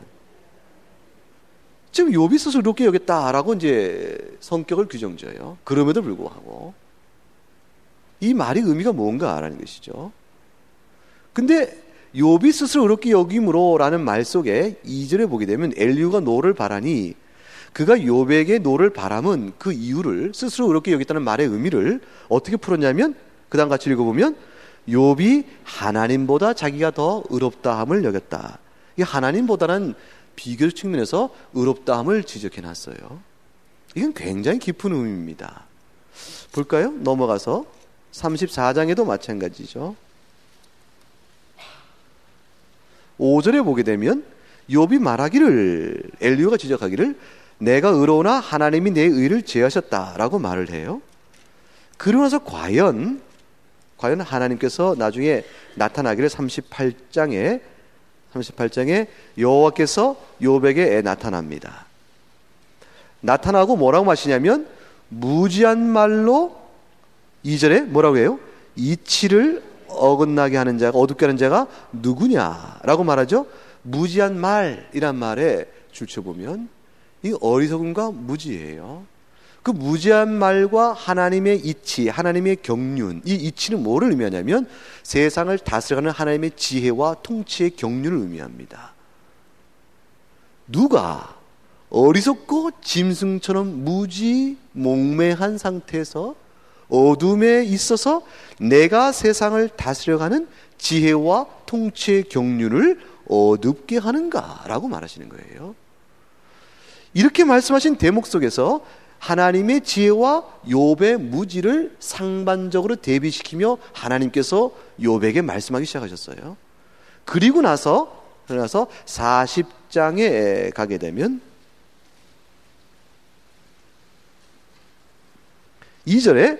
S1: 지금 욥이 스스로 의롭게 여겼다라고 이제 성격을 규정지어요. 그럼에도 불구하고 이 말이 의미가 뭔가라는 것이죠. 근데 욥이 스스로 의롭게 여김으로라는 말 속에 이 절에 보게 되면 엘리후가 노를 바라니 그가 욥에게 노를 바람은 그 이유를 스스로 의롭게 여겼다는 말의 의미를 어떻게 풀었냐면 그 다음 같이 읽어보면 욥이 하나님보다 자기가 더 의롭다함을 여겼다. 이 하나님보다는 비교적 측면에서 의롭다함을 지적해놨어요. 이건 굉장히 깊은 의미입니다. 볼까요? 넘어가서 삼십사 장에도 마찬가지죠. 오 절에 보게 되면 욥이 말하기를, 엘리후가 지적하기를 내가 의로우나 하나님이 내 의를 제하셨다라고 말을 해요. 그러고 나서 과연 과연 하나님께서 나중에 나타나기를 삼십팔 장에 삼십팔 장에 여호와께서 욥에게 나타납니다. 나타나고 뭐라고 마시냐면 무지한 말로 이 절에 뭐라고 해요? 이치를 어긋나게 하는 자가, 어둡게 하는 자가 누구냐라고 말하죠. 무지한 말이란 말에 줄쳐보면 이 어리석음과 무지예요. 그 무지한 말과 하나님의 이치, 하나님의 경륜, 이 이치는 뭐를 의미하냐면 세상을 다스려가는 하나님의 지혜와 통치의 경륜을 의미합니다. 누가 어리석고 짐승처럼 무지 몽매한 상태에서 어둠에 있어서 내가 세상을 다스려가는 지혜와 통치의 경륜을 어둡게 하는가라고 말하시는 거예요. 이렇게 말씀하신 대목 속에서 하나님의 지혜와 욥의 무지를 상반적으로 대비시키며 하나님께서 욥에게 말씀하기 시작하셨어요. 그리고 나서 그러나서 사십 장에 가게 되면 이 절에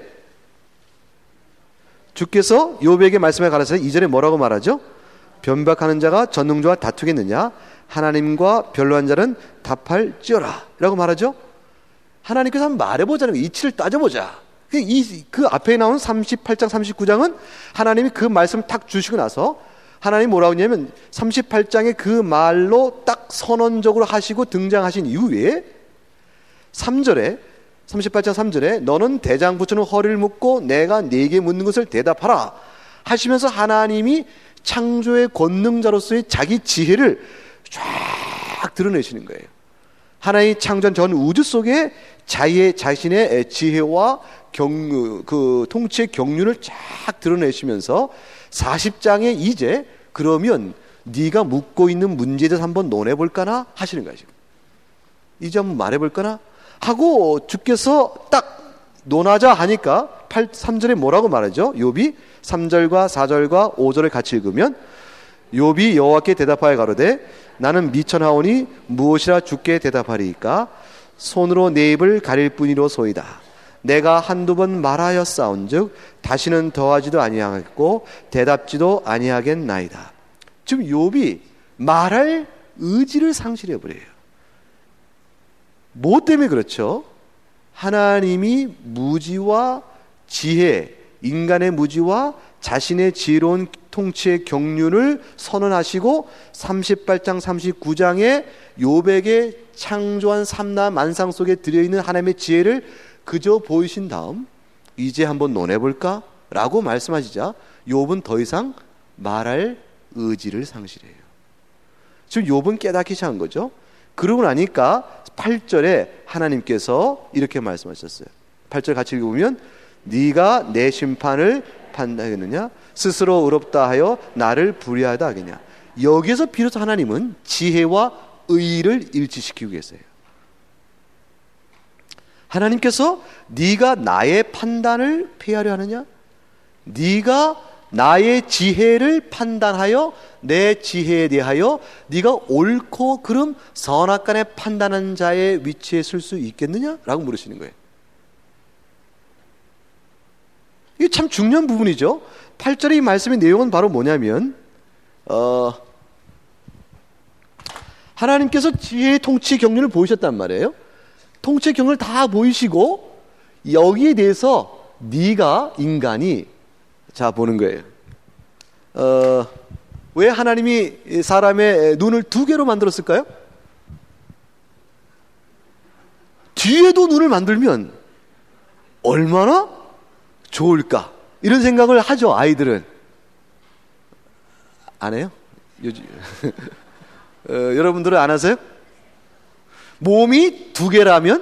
S1: 주께서 욥에게 말씀해 가라사대 이 절에 뭐라고 말하죠? 변박하는 자가 전능자와 다투겠느냐? 하나님과 변로한 자는 답할지어라 라고 말하죠. 하나님께서 한번 말해보자는 거예요. 이치를 따져보자. 이, 그 앞에 나온 삼십팔 장 삼십구 장은 하나님이 그 말씀을 탁 주시고 나서 하나님이 뭐라고 했냐면 삼십팔 장에 그 말로 딱 선언적으로 하시고 등장하신 이후에 삼 절에 삼십팔 장 삼 절에 너는 대장부처럼 허리를 묶고 내가 네게 묻는 것을 대답하라 하시면서 하나님이 창조의 권능자로서의 자기 지혜를 쫙 쫙 드러내시는 거예요. 하나님이 창조한 전 우주 속에 자의 자신의 지혜와 경, 그 통치의 경륜을 쫙 드러내시면서 사십 장에 이제 그러면 네가 묻고 있는 문제에 대해서 한번 논해볼까나 하시는 거예요. 지금. 이제 한번 말해볼까나 하고 주께서 딱 논하자 하니까 삼 절에 뭐라고 말하죠? 욥이 삼 절과 사 절과 오 절을 같이 읽으면 욥이 여호와께 대답하여 가로되 나는 미천하오니 무엇이라 주께 대답하리이까? 손으로 내 입을 가릴 뿐이로소이다. 내가 한두 번 말하였사온즉 다시는 더하지도 아니하겠고 대답지도 아니하겠나이다. 지금 욥이 말할 의지를 상실해 버려요. 뭐 때문에 그렇죠? 하나님이 무지와 지혜, 인간의 무지와 자신의 지혜로운 통치의 경륜을 선언하시고 삼십팔 장 삼십구 장에 욥에게 창조한 삼라 만상 속에 들어있는 하나님의 지혜를 그저 보이신 다음 이제 한번 논해볼까? 라고 말씀하시자 욥은 더 이상 말할 의지를 상실해요. 지금 욥은 깨닫기 시작한 거죠. 그러고 나니까 팔 절에 하나님께서 이렇게 말씀하셨어요. 팔 절 같이 읽어보면 네가 내 심판을 판단하겠느냐? 스스로 의롭다 하여 나를 불의하다 하겠냐? 여기에서 비로소 하나님은 지혜와 의를 일치시키고 계세요. 하나님께서 네가 나의 판단을 폐하려 하느냐? 네가 나의 지혜를 판단하여 내 지혜에 대하여 네가 옳고 그름 선악간에 판단한 자의 위치에 설 수 있겠느냐? 라고 물으시는 거예요. 이게 참 중요한 부분이죠. 팔 절의 이 말씀의 내용은 바로 뭐냐면 어, 하나님께서 지혜의 통치 경륜을 보이셨단 말이에요. 통치 경륜을 다 보이시고 여기에 대해서 네가 인간이 자 보는 거예요. 어, 왜 하나님이 사람의 눈을 두 개로 만들었을까요? 뒤에도 눈을 만들면 얼마나 좋을까? 이런 생각을 하죠, 아이들은. 안 해요? 요즘 어, 여러분들은 안 하세요? 몸이 두 개라면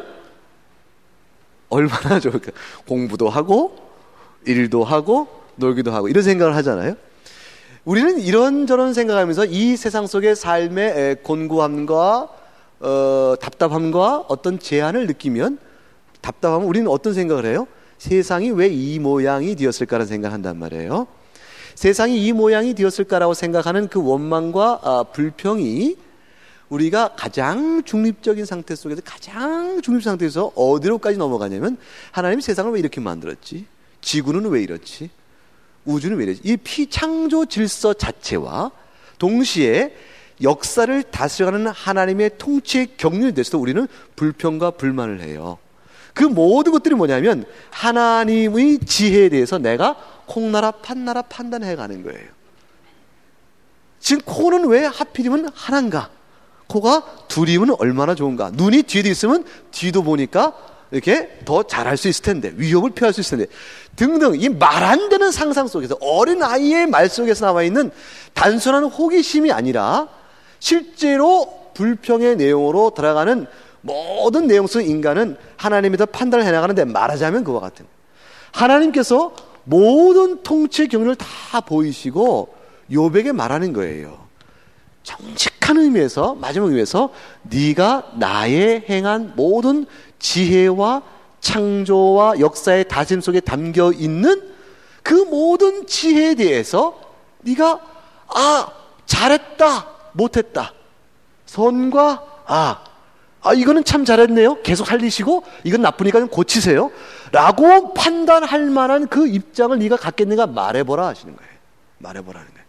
S1: 얼마나 좋을까? 공부도 하고 일도 하고 놀기도 하고 이런 생각을 하잖아요. 우리는 이런저런 생각하면서 이 세상 속의 삶의 곤고함과 어, 답답함과 어떤 제한을 느끼면 답답하면 우리는 어떤 생각을 해요? 세상이 왜 이 모양이 되었을까라는 생각을 한단 말이에요. 세상이 이 모양이 되었을까라고 생각하는 그 원망과 아, 불평이 우리가 가장 중립적인 상태 속에서 가장 중립 상태에서 어디로까지 넘어가냐면 하나님이 세상을 왜 이렇게 만들었지? 지구는 왜 이렇지? 우주는 왜 이렇지? 이 피창조 질서 자체와 동시에 역사를 다스려가는 하나님의 통치의 경륜에 대해서 우리는 불평과 불만을 해요. 그 모든 것들이 뭐냐면 하나님의 지혜에 대해서 내가 콩나라 판나라 판단해가는 거예요. 지금 코는 왜 하필이면 하나인가? 코가 둘이면 얼마나 좋은가? 눈이 뒤에 있으면 뒤도 보니까 이렇게 더 잘할 수 있을 텐데, 위협을 피할 수 있을 텐데 등등 이 말 안 되는 상상 속에서 어린 아이의 말 속에서 나와 있는 단순한 호기심이 아니라 실제로 불평의 내용으로 들어가는 모든 내용 속 인간은 하나님에 대해 판단을 해나가는데 말하자면 그와 같은 하나님께서 모든 통치의 경륜을 다 보이시고 욥에게 말하는 거예요. 정직한 의미에서 마지막 의미에서 네가 나의 행한 모든 지혜와 창조와 역사의 다짐 속에 담겨 있는 그 모든 지혜에 대해서 네가 아 잘했다 못했다 선과 아 아, 이거는 참 잘했네요. 계속 살리시고 이건 나쁘니까 좀 고치세요. 라고 판단할 만한 그 입장을 네가 갖겠는가 말해보라 하시는 거예요. 말해보라는 거예요.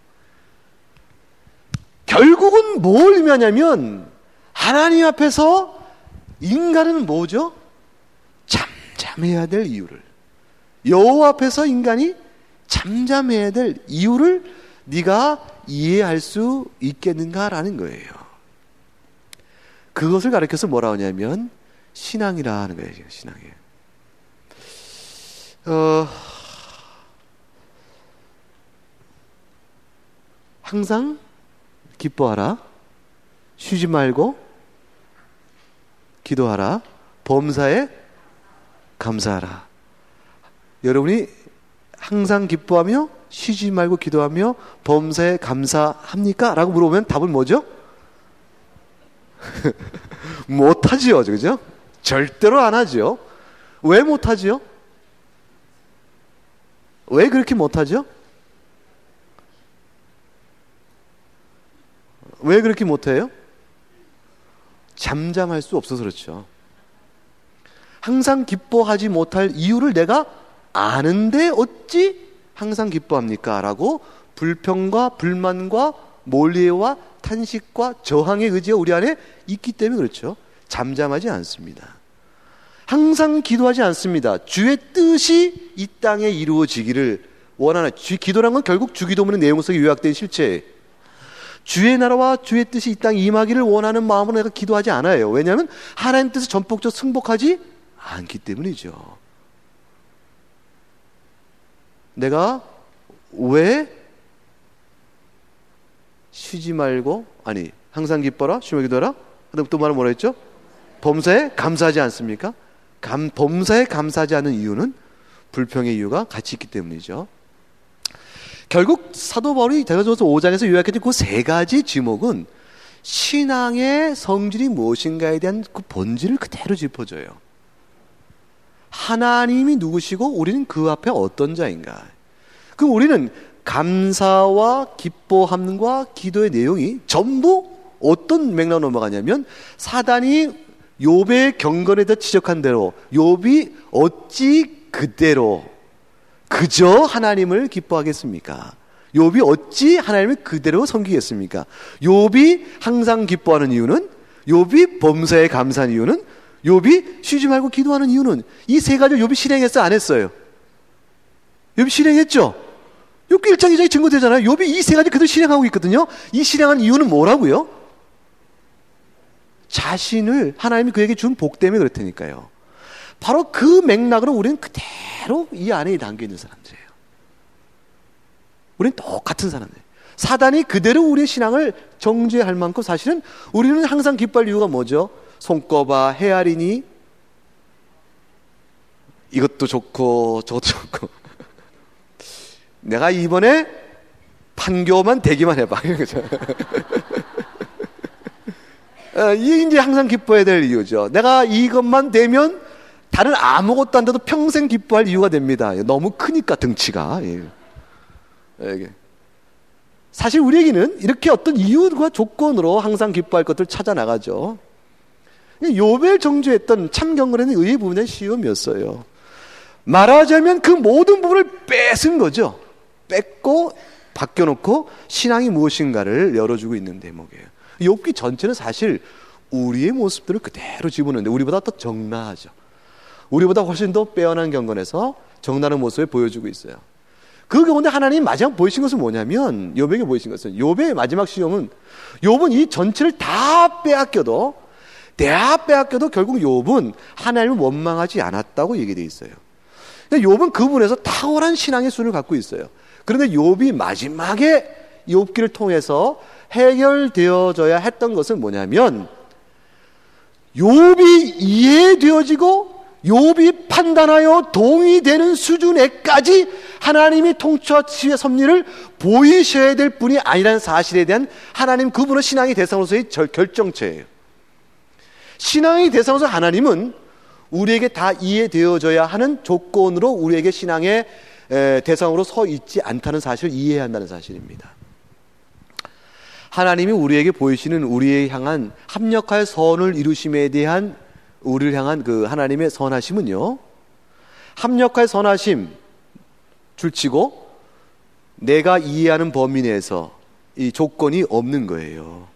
S1: 결국은 뭘 의미하냐면 하나님 앞에서 인간은 뭐죠? 잠잠해야 될 이유를 여호와 앞에서 인간이 잠잠해야 될 이유를 네가 이해할 수 있겠는가라는 거예요. 그것을 가르쳐서 뭐라 하냐면 신앙이라 하는 거예요. 신앙이에요. 어, 항상 기뻐하라. 쉬지 말고 기도하라. 범사에 감사하라. 여러분이 항상 기뻐하며 쉬지 말고 기도하며 범사에 감사합니까? 라고 물어보면 답은 뭐죠? 못하지요. 그죠? 절대로 안 하죠. 왜 못하지요? 왜 그렇게 못하죠? 왜 그렇게 못해요? 잠잠할 수 없어서 그렇죠. 항상 기뻐하지 못할 이유를 내가 아는데 어찌 항상 기뻐합니까? 라고 불평과 불만과 몰리와 탄식과 저항의 의지가 우리 안에 있기 때문에 그렇죠. 잠잠하지 않습니다. 항상 기도하지 않습니다. 주의 뜻이 이 땅에 이루어지기를 원하는, 기도란 건 결국 주기도문의 내용 속에 요약된 실체예요. 주의 나라와 주의 뜻이 이 땅에 임하기를 원하는 마음으로 내가 기도하지 않아요. 왜냐하면 하나님 뜻을 전폭적으로 승복하지 않기 때문이죠. 내가 왜 쉬지 말고, 아니 항상 기뻐라 쉬며 기도하라, 또 말은 뭐라 했죠? 범사에 감사하지 않습니까? 감, 범사에 감사하지 않는 이유는 불평의 이유가 같이 있기 때문이죠. 결국 사도 바울이 데살로니가서 오 장에서 요약해준 그 세 가지 지목은 신앙의 성질이 무엇인가에 대한 그 본질을 그대로 짚어줘요. 하나님이 누구시고 우리는 그 앞에 어떤 자인가. 그럼 우리는 감사와 기뻐함과 기도의 내용이 전부 어떤 맥락으로 넘어가냐면, 사단이 욥의 경건에 대해 지적한 대로 욥이 어찌 그대로 그저 하나님을 기뻐하겠습니까? 욥이 어찌 하나님을 그대로 섬기겠습니까? 욥이 항상 기뻐하는 이유는, 욥이 범사에 감사한 이유는, 욥이 쉬지 말고 기도하는 이유는, 이 세 가지를 욥이 실행했어요, 안 했어요? 욥이 실행했죠? 욥기 일 장 이 장이 증거되잖아요. 욥이 이 세 가지 그대로 실행하고 있거든요. 이 실행한 이유는 뭐라고요? 자신을 하나님이 그에게 준 복 때문에 그렇다니까요. 바로 그 맥락으로 우리는 그대로 이 안에 담겨 있는 사람들이에요. 우리는 똑같은 사람들이에요. 사단이 그대로 우리의 신앙을 정죄할 만큼 사실은 우리는 항상 기뻐할 이유가 뭐죠? 손꼽아 헤아리니 이것도 좋고 저것도 좋고 내가 이번에 판교만 대기만 해봐. 이게 이제 항상 기뻐해야 될 이유죠. 내가 이것만 되면 다른 아무것도 안 돼도 평생 기뻐할 이유가 됩니다. 너무 크니까 등치가. 사실 우리에게는 이렇게 어떤 이유와 조건으로 항상 기뻐할 것들을 찾아 나가죠. 욥을 정죄했던 참 경건에는 의의 부분에 시험이었어요. 말하자면 그 모든 부분을 뺏은 거죠. 뺏고 바뀌어놓고 신앙이 무엇인가를 열어주고 있는 대목이에요. 욥기 전체는 사실 우리의 모습들을 그대로 집어넣는데 우리보다 더 정나하죠. 우리보다 훨씬 더 빼어난 경건에서 정나는 모습을 보여주고 있어요. 그 가운데 하나님이 마지막 보이신 것은 뭐냐면, 욥에게 보이신 것은, 욥의 마지막 시험은, 욥은 이 전체를 다 빼앗겨도 다 빼앗겨도 결국 욥은 하나님을 원망하지 않았다고 얘기되어 있어요. 욥은 그 부분에서 탁월한 신앙의 수준을 갖고 있어요. 그런데 욥이 마지막에 욥기를 통해서 해결되어져야 했던 것은 뭐냐면, 욥이 이해되어지고 욥이 판단하여 동의되는 수준에까지 하나님이 통치와 섭리를 보이셔야 될 분이 아니라는 사실에 대한 하나님 그분의 신앙의 대상으로서의 결정체예요. 신앙의 대상으로서 하나님은 우리에게 다 이해되어져야 하는 조건으로 우리에게 신앙의 대상으로 서 있지 않다는 사실을 이해해야 한다는 사실입니다. 하나님이 우리에게 보이시는 우리에 향한 합력하여 선을 이루심에 대한 우리를 향한 그 하나님의 선하심은요, 합력하여 선하심 줄치고 내가 이해하는 범위 내에서 이 조건이 없는 거예요.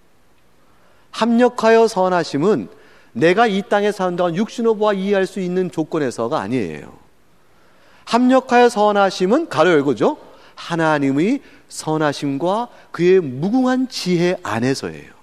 S1: 합력하여 선하심은 내가 이 땅에 사는 동안 육신으로 보아 이해할 수 있는 조건에서가 아니에요. 합력하여 선하심은 가로 열고죠, 하나님의 선하심과 그의 무궁한 지혜 안에서예요.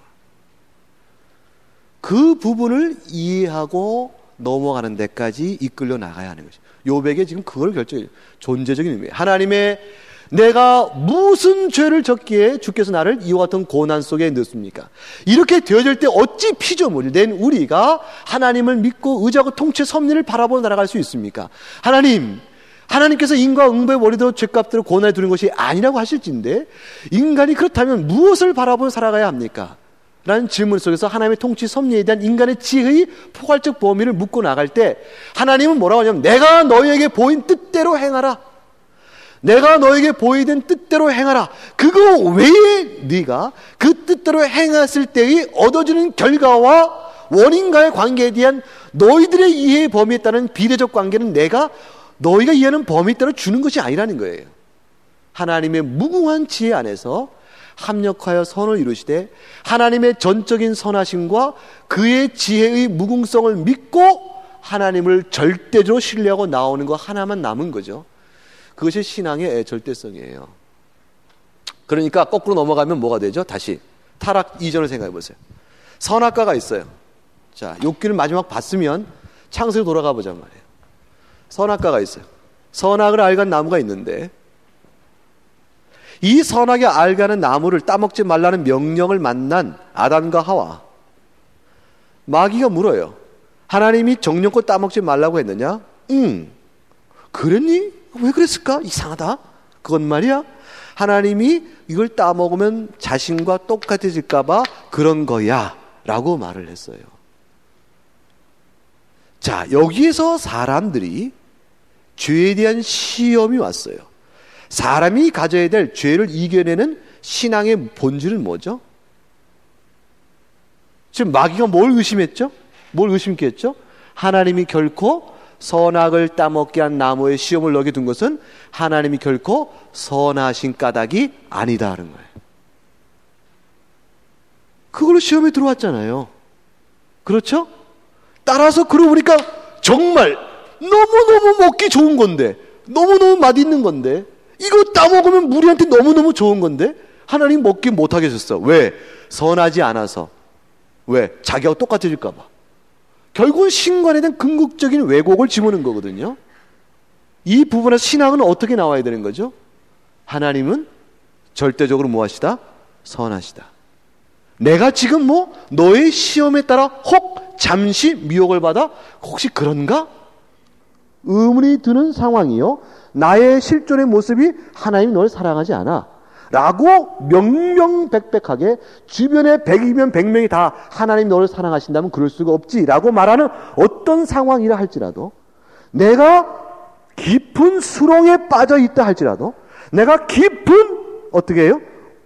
S1: 그 부분을 이해하고 넘어가는 데까지 이끌려 나가야 하는 것이죠. 욥에게 지금 그걸 결정해요. 존재적인 의미. 하나님의 내가 무슨 죄를 졌기에 주께서 나를 이와 같은 고난 속에 넣습니까? 이렇게 되어질 때 어찌 피조물이 된 우리가 하나님을 믿고 의지하고 통치 섭리를 바라보고 날아갈 수 있습니까? 하나님, 하나님께서 인과 응보의 머리도 죄값대로 고난에 두는 것이 아니라고 하실진데 인간이 그렇다면 무엇을 바라보고 살아가야 합니까? 라는 질문 속에서 하나님의 통치 섭리에 대한 인간의 지혜의 포괄적 범위를 묻고 나갈 때 하나님은 뭐라고 하냐면 내가 너희에게 보인 뜻대로 행하라. 내가 너에게 보이던 뜻대로 행하라. 그거 외에 네가 그 뜻대로 행했을 때의 얻어지는 결과와 원인과의 관계에 대한 너희들의 이해의 범위에 따른 비례적 관계는 내가 너희가 이해하는 범위에 따라 주는 것이 아니라는 거예요. 하나님의 무궁한 지혜 안에서 합력하여 선을 이루시되 하나님의 전적인 선하심과 그의 지혜의 무궁성을 믿고 하나님을 절대적으로 신뢰하고 나오는 거 하나만 남은 거죠. 그것이 신앙의 절대성이에요. 그러니까 거꾸로 넘어가면 뭐가 되죠? 다시 타락 이전을 생각해 보세요. 선악과가 있어요. 자, 욥기를 마지막 봤으면 창세기로 돌아가 보자는 말이에요. 선악과가 있어요. 선악을 알간 나무가 있는데 이 선악의 알가는 나무를 따먹지 말라는 명령을 만난 아담과 하와, 마귀가 물어요. 하나님이 정령껏 따먹지 말라고 했느냐? 응. 그랬니? 왜 그랬을까? 이상하다. 그건 말이야, 하나님이 이걸 따먹으면 자신과 똑같아질까봐 그런 거야 라고 말을 했어요. 자, 여기에서 사람들이 죄에 대한 시험이 왔어요. 사람이 가져야 될 죄를 이겨내는 신앙의 본질은 뭐죠? 지금 마귀가 뭘 의심했죠? 뭘 의심케 했죠? 하나님이 결코 선악을 따먹게 한 나무에 시험을 넣게 둔 것은 하나님이 결코 선하신 까닭이 아니다라는 거예요. 그걸로 시험에 들어왔잖아요. 그렇죠? 따라서 그러고 보니까 정말 너무너무 먹기 좋은 건데, 너무너무 맛있는 건데, 이거 따먹으면 우리한테 너무너무 좋은 건데 하나님 먹기 못하게 하셨어. 왜? 선하지 않아서. 왜? 자기하고 똑같아질까 봐. 결국은 신관에 대한 궁극적인 왜곡을 집어넣은 거거든요. 이 부분에서 신앙은 어떻게 나와야 되는 거죠? 하나님은 절대적으로 무엇이다? 선하시다. 내가 지금 뭐 너의 시험에 따라 혹 잠시 미혹을 받아 혹시 그런가? 의문이 드는 상황이요, 나의 실존의 모습이 하나님이 널 사랑하지 않아 라고 명명백백하게 주변에 백이면 백명이 다 하나님 너를 사랑하신다면 그럴 수가 없지 라고 말하는 어떤 상황이라 할지라도, 내가 깊은 수렁에 빠져 있다 할지라도, 내가 깊은 어떻게 해요?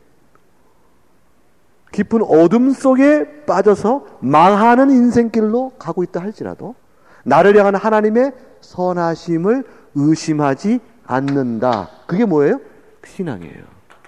S1: 깊은 어둠 속에 빠져서 망하는 인생길로 가고 있다 할지라도 나를 향한 하나님의 선하심을 의심하지 않는다. 그게 뭐예요? 신앙이에요.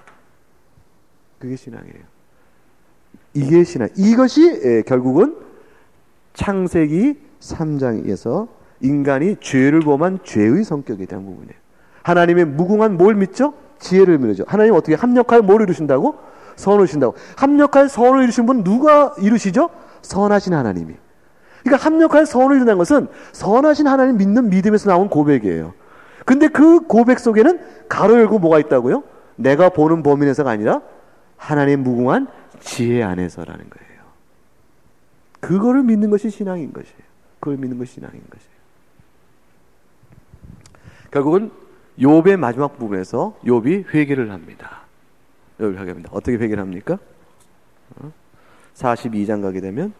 S1: 그게 신앙이에요. 이게 신앙. 이것이 예, 결국은 창세기 삼 장에서 인간이 죄를 범한 죄의 성격에 대한 부분이에요. 하나님의 무궁한 뭘 믿죠? 지혜를 믿죠. 하나님 어떻게 합력하여 뭘 이루신다고? 선을 이루신다고. 합력하여 선을 이루신 분 누가 이루시죠? 선하신 하나님이. 그러니까 합력하여 선을 이룬다는 것은 선하신 하나님 믿는 믿음에서 나온 고백이에요. 근데 그 고백 속에는 가로 열고 뭐가 있다고요? 내가 보는 범위 내에서가 아니라 하나님의 무궁한 지혜 안에서라는 거예요. 그거를 믿는 것이 신앙인 것이에요. 그걸 믿는 것이 신앙인 것이에요. 결국은 욥의 마지막 부분에서 욥이 회개를 합니다. 욥이 회개합니다. 어떻게 회개를 합니까? 사십이 장 가게 되면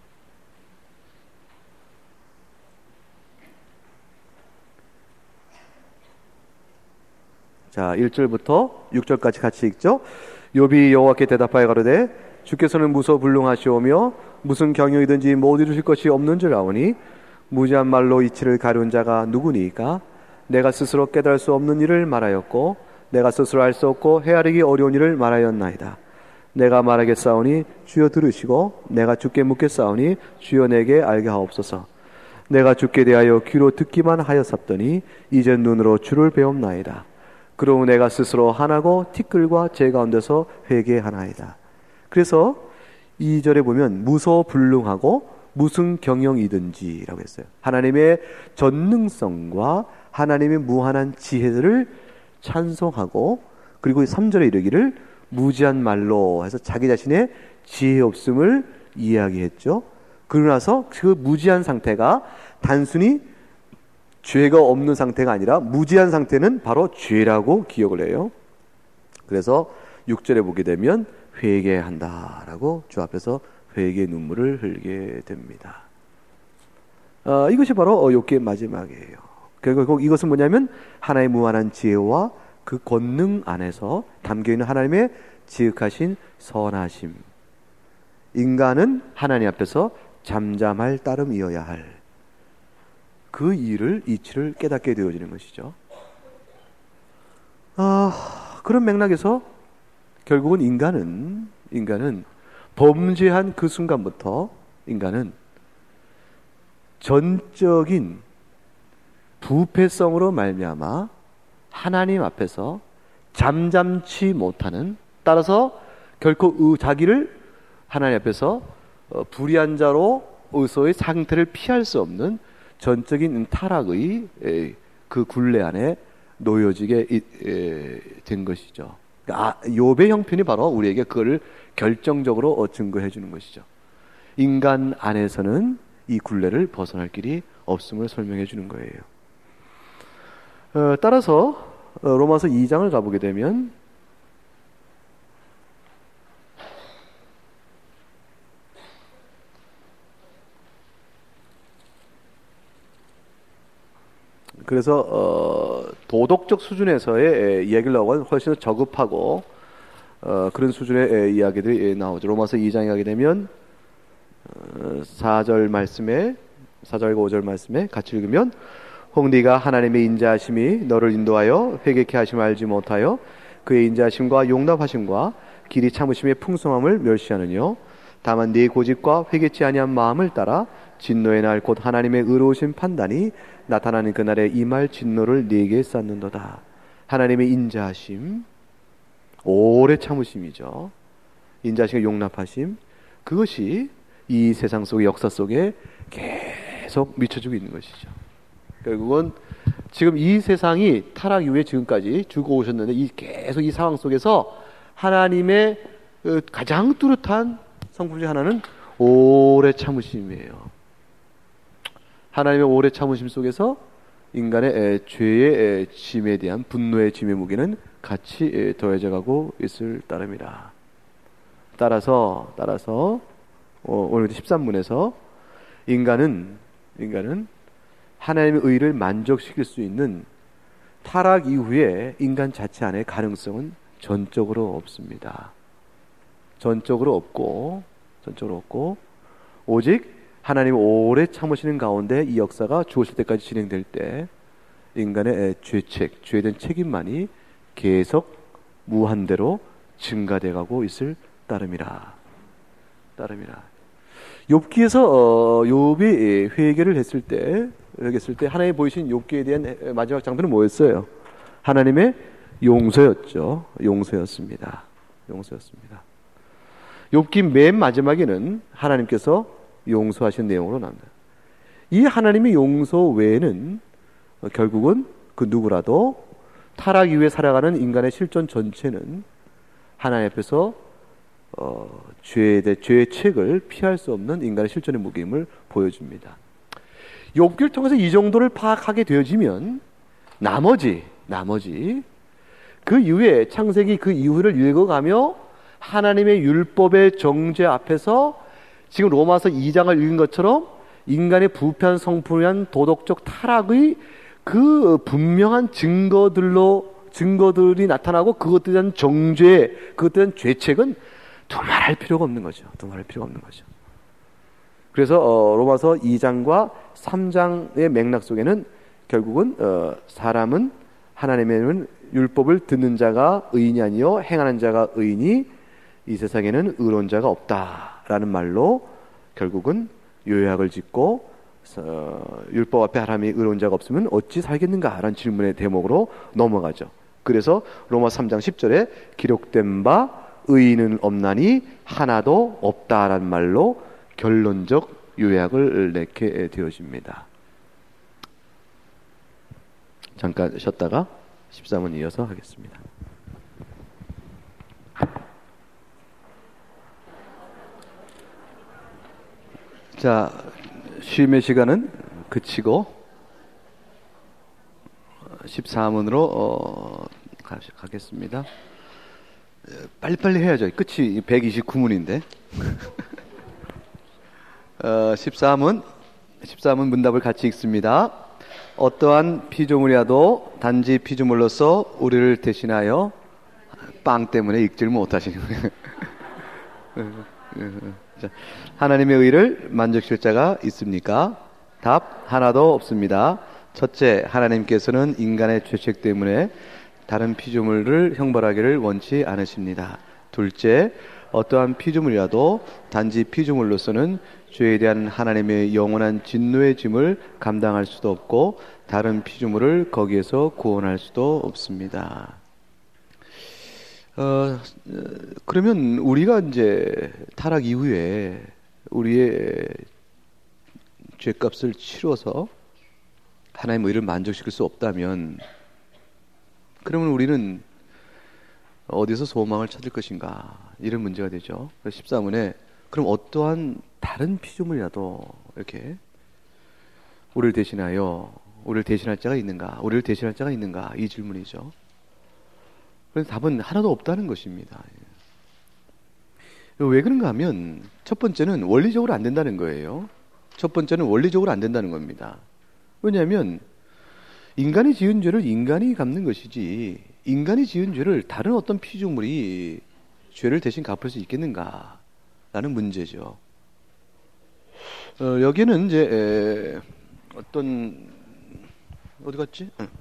S1: 자, 일 절부터 육 절까지 같이 읽죠. 욥이 여호와께 대답하여 가로되 주께서는 무소불능하시오며 무슨 경영이든지 못 이루실 것이 없는 줄 아오니 무지한 말로 이치를 가려운 자가 누구니까? 내가 스스로 깨달을 수 없는 일을 말하였고 내가 스스로 알 수 없고 헤아리기 어려운 일을 말하였나이다. 내가 말하겠사오니 주여 들으시고 내가 주께 묻겠사오니 주여 내게 알게 하옵소서. 내가 주께 대하여 귀로 듣기만 하였사더니 이제 눈으로 주를 배움나이다. 그러므로 내가 스스로 하나고 티끌과 제 가운데서 회개하나이다. 그래서 이 절에 보면 무소불능하고 무슨 경영이든지 라고 했어요. 하나님의 전능성과 하나님의 무한한 지혜를 찬송하고, 그리고 삼 절에 이르기를 무지한 말로 해서 자기 자신의 지혜 없음을 이야기했죠. 그러고 나서 그 무지한 상태가 단순히 죄가 없는 상태가 아니라 무지한 상태는 바로 죄라고 기억을 해요. 그래서 육 절에 보게 되면 회개한다라고 주 앞에서 회개의 눈물을 흘리게 됩니다. 어, 이것이 바로 욥기의 마지막이에요. 결국 이것은 뭐냐면 하나의 무한한 지혜와 그 권능 안에서 담겨있는 하나님의 지극하신 선하심, 인간은 하나님 앞에서 잠잠할 따름이어야 할 그 일을 이치를 깨닫게 되어지는 것이죠. 아, 그런 맥락에서 결국은 인간은 인간은 범죄한 그 순간부터 인간은 전적인 부패성으로 말미암아 하나님 앞에서 잠잠치 못하는, 따라서 결코 자기를 하나님 앞에서 불의한 자로서의 상태를 피할 수 없는 전적인 타락의 그 굴레 안에 놓여지게 된 것이죠. 아, 욥의 형편이 바로 우리에게 그걸 결정적으로 증거해 주는 것이죠. 인간 안에서는 이 굴레를 벗어날 길이 없음을 설명해 주는 거예요. 어, 따라서 로마서 이 장을 가보게 되면 그래서 어, 도덕적 수준에서의 이야기를 나오면 훨씬 더 저급하고 어, 그런 수준의 이야기들이 나오죠. 로마서 이 장에 가게 되면 어, 사 절 말씀에 사 절과 오 절 말씀에 같이 읽으면 혹 네가 하나님의 인자하심이 너를 인도하여 회개케 하심을 알지 못하여 그의 인자하심과 용납하심과 길이 참으심의 풍성함을 멸시하느뇨. 다만 네 고집과 회개치 아니한 마음을 따라 진노의 날 곧 하나님의 의로우신 판단이 나타나는 그날에 임할 진노를 네게 쌓는도다. 하나님의 인자하심, 오래 참으심이죠. 인자하심과 용납하심, 그것이 이 세상 속의 역사 속에 계속 미쳐지고 있는 것이죠. 결국은 지금 이 세상이 타락 이후에 지금까지 주고 오셨는데 이 계속 이 상황 속에서 하나님의 가장 뚜렷한 성품 중 하나는 오래 참으심이에요. 하나님의 오래 참으심 속에서 인간의 죄의 짐에 대한 분노의 짐의 무게는 같이 더해져 가고 있을 따름이라. 따라서 따라서 오늘 십삼 문에서 인간은 인간은 하나님의 의를 만족시킬 수 있는 타락 이후에 인간 자체 안에 가능성은 전적으로 없습니다. 전적으로 없고 전적으로 없고 오직 하나님 오래 참으시는 가운데 이 역사가 주어질 때까지 진행될 때 인간의 죄책, 죄에 대한 책임만이 계속 무한대로 증가돼 가고 있을 따름이라. 따름이라. 욥기에서 어, 욥이 회개를 했을 때, 했을 때 하나님 보이신 욥기에 대한 마지막 장면은 뭐였어요? 하나님의 용서였죠. 용서였습니다. 용서였습니다. 욥기 맨 마지막에는 하나님께서 용서하신 내용으로 나옵니다. 이 하나님의 용서 외에는 결국은 그 누구라도 타락 이후에 살아가는 인간의 실존 전체는 하나님 앞에서 어, 죄에 대해 죄의 책을 피할 수 없는 인간의 실존의 무게임을 보여줍니다. 욥기를 통해서 이 정도를 파악하게 되어지면 나머지 나머지 그 이후에 창세기 그 이후를 읽어가며 하나님의 율법의 정죄 앞에서 지금 로마서 이 장을 읽은 것처럼 인간의 부패한 성품에 대한 도덕적 타락의 그 분명한 증거들로 증거들이 나타나고 그것들에 대한 정죄, 그것들에 대한 죄책은 두말할 필요가 없는 거죠. 두말할 필요가 없는 거죠. 그래서 어, 로마서 이 장과 삼 장의 맥락 속에는 결국은 어, 사람은 하나님의 율법을 듣는 자가 의인이 아니요 행하는 자가 의인이 이 세상에는 의로운 자가 없다라는 말로 결국은 요약을 짓고 어, 율법 앞에 하나님의 의로운 자가 없으면 어찌 살겠는가라는 질문의 대목으로 넘어가죠. 그래서 로마 삼 장 십 절에 기록된 바 의인은 없나니 하나도 없다라는 말로 결론적 요약을 내게 되어집니다. 잠깐 쉬었다가 십삼 문 이어서 하겠습니다. 자, 쉼의 시간은 그치고 십사 문으로 어, 가겠습니다. 빨리빨리 해야죠. 끝이 백이십구 문인데 어, 십사 문 십사 문 문답을 같이 읽습니다. 어떠한 피조물이라도 단지 피조물로서 우리를 대신하여 빵 때문에 읽지를 못하시는 거예요. 하나님의 의를 만족시킬 자가 있습니까? 답, 하나도 없습니다. 첫째, 하나님께서는 인간의 죄책 때문에 다른 피조물을 형벌하기를 원치 않으십니다. 둘째, 어떠한 피조물이라도 단지 피조물로서는 죄에 대한 하나님의 영원한 진노의 짐을 감당할 수도 없고 다른 피조물을 거기에서 구원할 수도 없습니다. 어, 그러면 우리가 이제 타락 이후에 우리의 죄값을 치러서 하나님의 의를 만족시킬 수 없다면 그러면 우리는 어디서 소망을 찾을 것인가 이런 문제가 되죠. 십사 문에 그럼 어떠한 다른 피조물이라도 이렇게 우리를 대신하여 우리를 대신할 자가 있는가 우리를 대신할 자가 있는가 이 질문이죠. 그래서 답은 하나도 없다는 것입니다. 왜 그런가 하면 첫 번째는 원리적으로 안 된다는 거예요. 첫 번째는 원리적으로 안 된다는 겁니다. 왜냐하면 인간이 지은 죄를 인간이 갚는 것이지 인간이 지은 죄를 다른 어떤 피조물이 죄를 대신 갚을 수 있겠는가 라는 문제죠. 어, 여기는 이제 에, 어떤 어디 갔지? 응.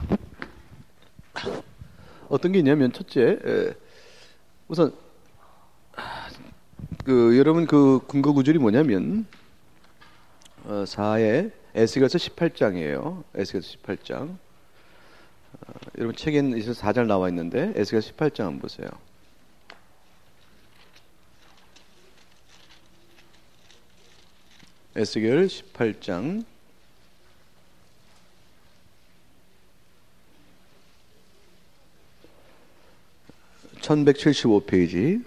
S1: 어떤 게 있냐면 첫째 에, 우선 그 여러분 그 근거 구절이 뭐냐면 어, 사에 에스겔서 십팔 장이에요. 에스겔서 십팔 장. 어, 여러분 책엔 있어서 사 장 나와 있는데 에스겔서 십팔 장 한번 보세요. 에스겔 십팔 장 천백칠십오 페이지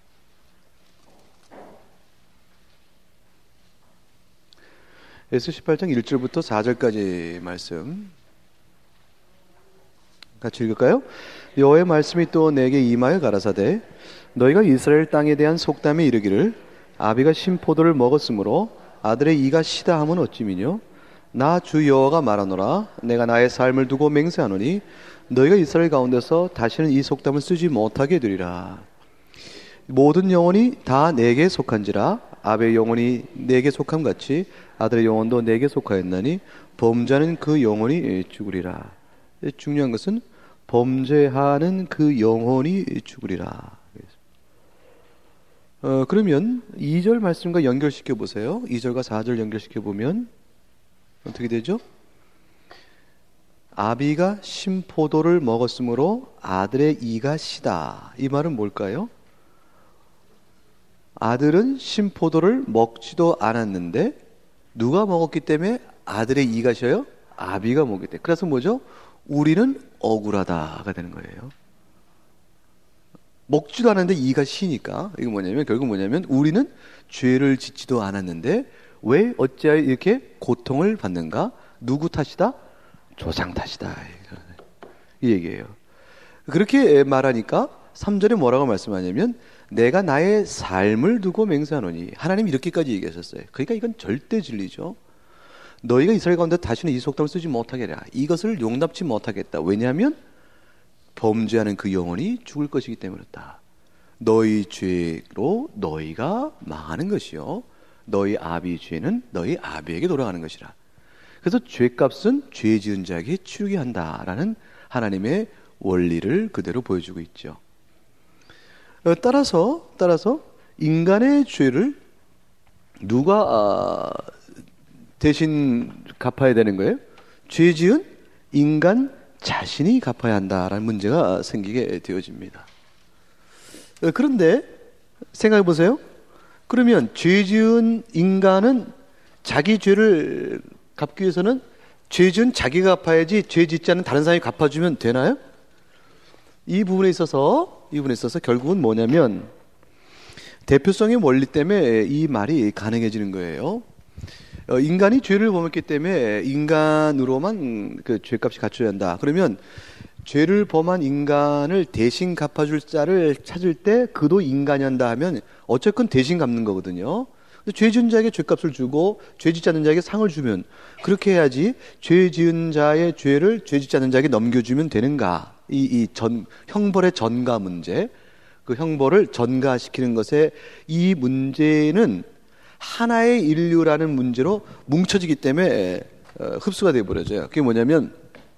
S1: 에스겔 십팔 장 일 절부터 사 절까지 말씀 같이 읽을까요? 여호와의 말씀이 또 내게 임하여 가라사대 너희가 이스라엘 땅에 대한 속담에 이르기를 아비가 신포도를 먹었으므로 아들의 이가 시다 함은 어찌미뇨 나 주 여호와가 말하노라 내가 나의 삶을 두고 맹세하노니 너희가 이스라엘 가운데서 다시는 이 속담을 쓰지 못하게 되리라. 모든 영혼이 다 내게 속한지라 아비의 영혼이 내게 속함 같이 아들의 영혼도 내게 속하였나니 범죄하는 그 영혼이 죽으리라. 중요한 것은 범죄하는 그 영혼이 죽으리라. 어, 그러면 이 절 말씀과 연결시켜 보세요. 이 절과 사 절 연결시켜 보면 어떻게 되죠? 아비가 신포도를 먹었으므로 아들의 이가 시다. 이 말은 뭘까요? 아들은 신포도를 먹지도 않았는데 누가 먹었기 때문에 아들의 이가 셔요? 아비가 먹기 때문에. 그래서 뭐죠? 우리는 억울하다가 되는 거예요. 먹지도 않았는데 이가 시니까 이거 뭐냐면 결국 뭐냐면 우리는 죄를 짓지도 않았는데 왜 어찌하여 이렇게 고통을 받는가? 누구 탓이다? 조상 탓이다. 이 얘기예요. 그렇게 말하니까 삼 절에 뭐라고 말씀하냐면 내가 나의 삶을 두고 맹세하노니 하나님이 이렇게까지 얘기하셨어요. 그러니까 이건 절대 진리죠. 너희가 이스라엘 가운데 다시는 이 속담을 쓰지 못하게 하라. 이것을 용납치 못하겠다. 왜냐하면 범죄하는 그 영혼이 죽을 것이기 때문이었다. 너희 죄로 너희가 망하는 것이요 너희 아비 죄는 너희 아비에게 돌아가는 것이라. 그래서 죄값은 죄 지은 자에게 치르게 한다라는 하나님의 원리를 그대로 보여주고 있죠. 어, 따라서 따라서 인간의 죄를 누가 아, 대신 갚아야 되는 거예요? 죄 지은 인간 자신이 갚아야 한다라는 문제가 생기게 되어집니다. 어, 그런데 생각해 보세요. 그러면 죄 지은 인간은 자기 죄를 갚기 위해서는 죄 지은 자기가 갚아야지 죄 짓지 않는 다른 사람이 갚아주면 되나요? 이 부분에 있어서 이 부분에 있어서 결국은 뭐냐면 대표성의 원리 때문에 이 말이 가능해지는 거예요. 어, 인간이 죄를 범했기 때문에 인간으로만 그 죄값이 갖춰야 한다. 그러면 죄를 범한 인간을 대신 갚아줄 자를 찾을 때 그도 인간이 한다 하면 어쨌건 대신 갚는 거거든요. 죄 지은 자에게 죄값을 주고 죄 짓지 않는 자에게 상을 주면 그렇게 해야지 죄 지은 자의 죄를 죄 짓지 않는 자에게 넘겨주면 되는가. 이, 이 전, 형벌의 전가 문제, 그 형벌을 전가시키는 것에 이 문제는 하나의 인류라는 문제로 뭉쳐지기 때문에 어, 흡수가 되어버려져요. 그게 뭐냐면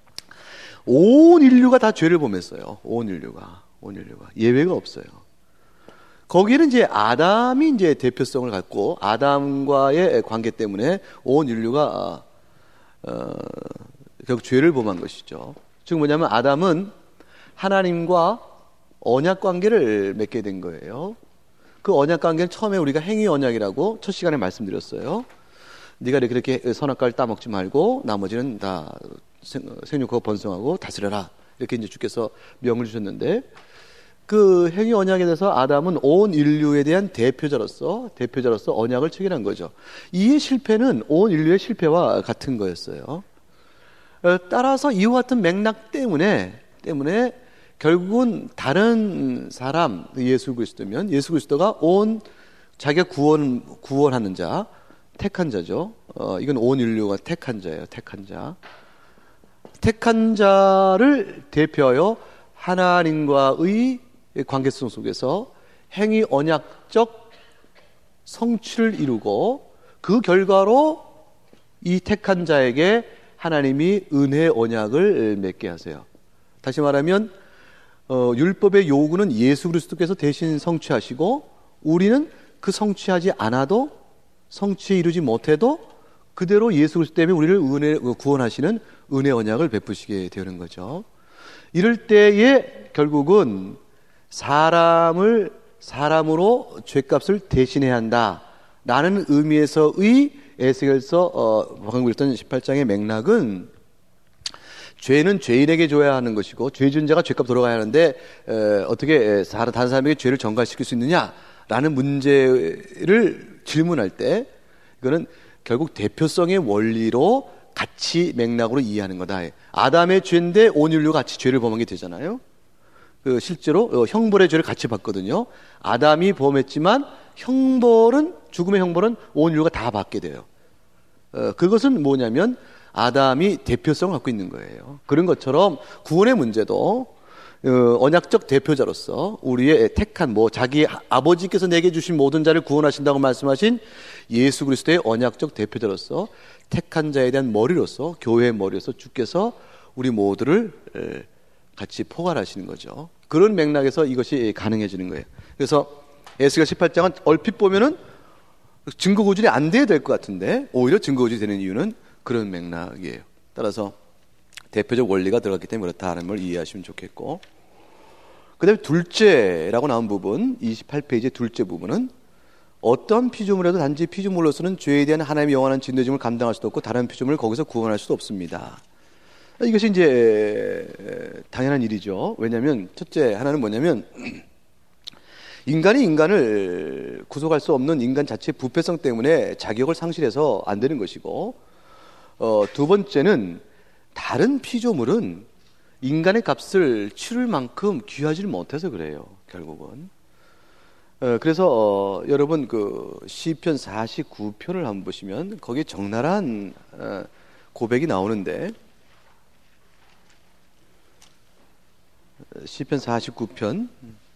S1: 온 인류가 다 죄를 범했어요. 온 인류가. 온 인류가. 예외가 없어요. 거기에는 이제 아담이 이제 대표성을 갖고 아담과의 관계 때문에 온 인류가 어, 결국 죄를 범한 것이죠. 즉 뭐냐면 아담은 하나님과 언약 관계를 맺게 된 거예요. 그 언약 관계는 처음에 우리가 행위 언약이라고 첫 시간에 말씀드렸어요. 네가 이렇게 선악과를 따먹지 말고 나머지는 다 생육하고 번성하고 다스려라. 이렇게 이제 주께서 명을 주셨는데 그 행위 언약에 대해서 아담은 온 인류에 대한 대표자로서 대표자로서 언약을 체결한 거죠. 이의 실패는 온 인류의 실패와 같은 거였어요. 따라서 이와 같은 맥락 때문에 때문에 결국은 다른 사람 예수 그리스도면 예수 그리스도가 온 자기가 구원 구원하는 자 택한 자죠. 어, 이건 온 인류가 택한 자예요. 택한 자. 택한 자를 대표하여 하나님과의 관계성 속에서 행위 언약적 성취를 이루고 그 결과로 이 택한 자에게 하나님이 은혜 언약을 맺게 하세요. 다시 말하면 어, 율법의 요구는 예수 그리스도께서 대신 성취하시고 우리는 그 성취하지 않아도 성취에 이르지 못해도 그대로 예수 그리스도 때문에 우리를 은혜, 구원하시는 은혜 언약을 베푸시게 되는 거죠. 이럴 때에 결국은 사람을 사람으로 죄값을 대신해야 한다라는 의미에서의 에스겔서 어, 방금 읽었던 십팔 장의 맥락은 죄는 죄인에게 줘야 하는 것이고 죄 지은 자가 죄값 돌아가야 하는데 에, 어떻게 다른 사람에게 죄를 전가시킬 수 있느냐라는 문제를 질문할 때 이거는 결국 대표성의 원리로 같이 맥락으로 이해하는 거다. 아담의 죄인데 온 인류가 같이 죄를 범한 게 되잖아요. 그 실제로 형벌의 죄를 같이 받거든요. 아담이 범했지만 형벌은 죽음의 형벌은 온 인류가 다 받게 돼요. 어, 그것은 뭐냐면 아담이 대표성을 갖고 있는 거예요. 그런 것처럼 구원의 문제도 어, 언약적 대표자로서 우리의 택한 뭐 자기 아버지께서 내게 주신 모든 자를 구원하신다고 말씀하신 예수 그리스도의 언약적 대표자로서 택한 자에 대한 머리로서 교회의 머리로서 주께서 우리 모두를 에, 같이 포괄하시는 거죠. 그런 맥락에서 이것이 가능해지는 거예요. 그래서 에스겔 십팔 장은 얼핏 보면은 증거 구질이 안 돼야 될 것 같은데 오히려 증거 구질이 되는 이유는 그런 맥락이에요. 따라서 대표적 원리가 들어갔기 때문에 그렇다는 걸 이해하시면 좋겠고, 그 다음에 둘째라고 나온 부분 이십팔 페이지의 둘째 부분은 어떤 피조물에도 단지 피조물로서는 죄에 대한 하나님의 영원한 진노짐을 감당할 수도 없고 다른 피조물을 거기서 구원할 수도 없습니다. 이것이 이제 당연한 일이죠. 왜냐하면 첫째 하나는 뭐냐면 인간이 인간을 구속할 수 없는 인간 자체의 부패성 때문에 자격을 상실해서 안 되는 것이고, 어, 두 번째는 다른 피조물은 인간의 값을 치를 만큼 귀하지 못해서 그래요. 결국은. 어, 그래서 어, 여러분 그 시편 사십구 편을 한번 보시면 거기에 적나라한 어, 고백이 나오는데, 시편 사십구 편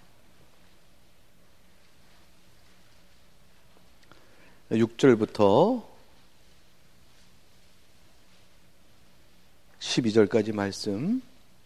S1: 육 절부터 십이 절까지 말씀.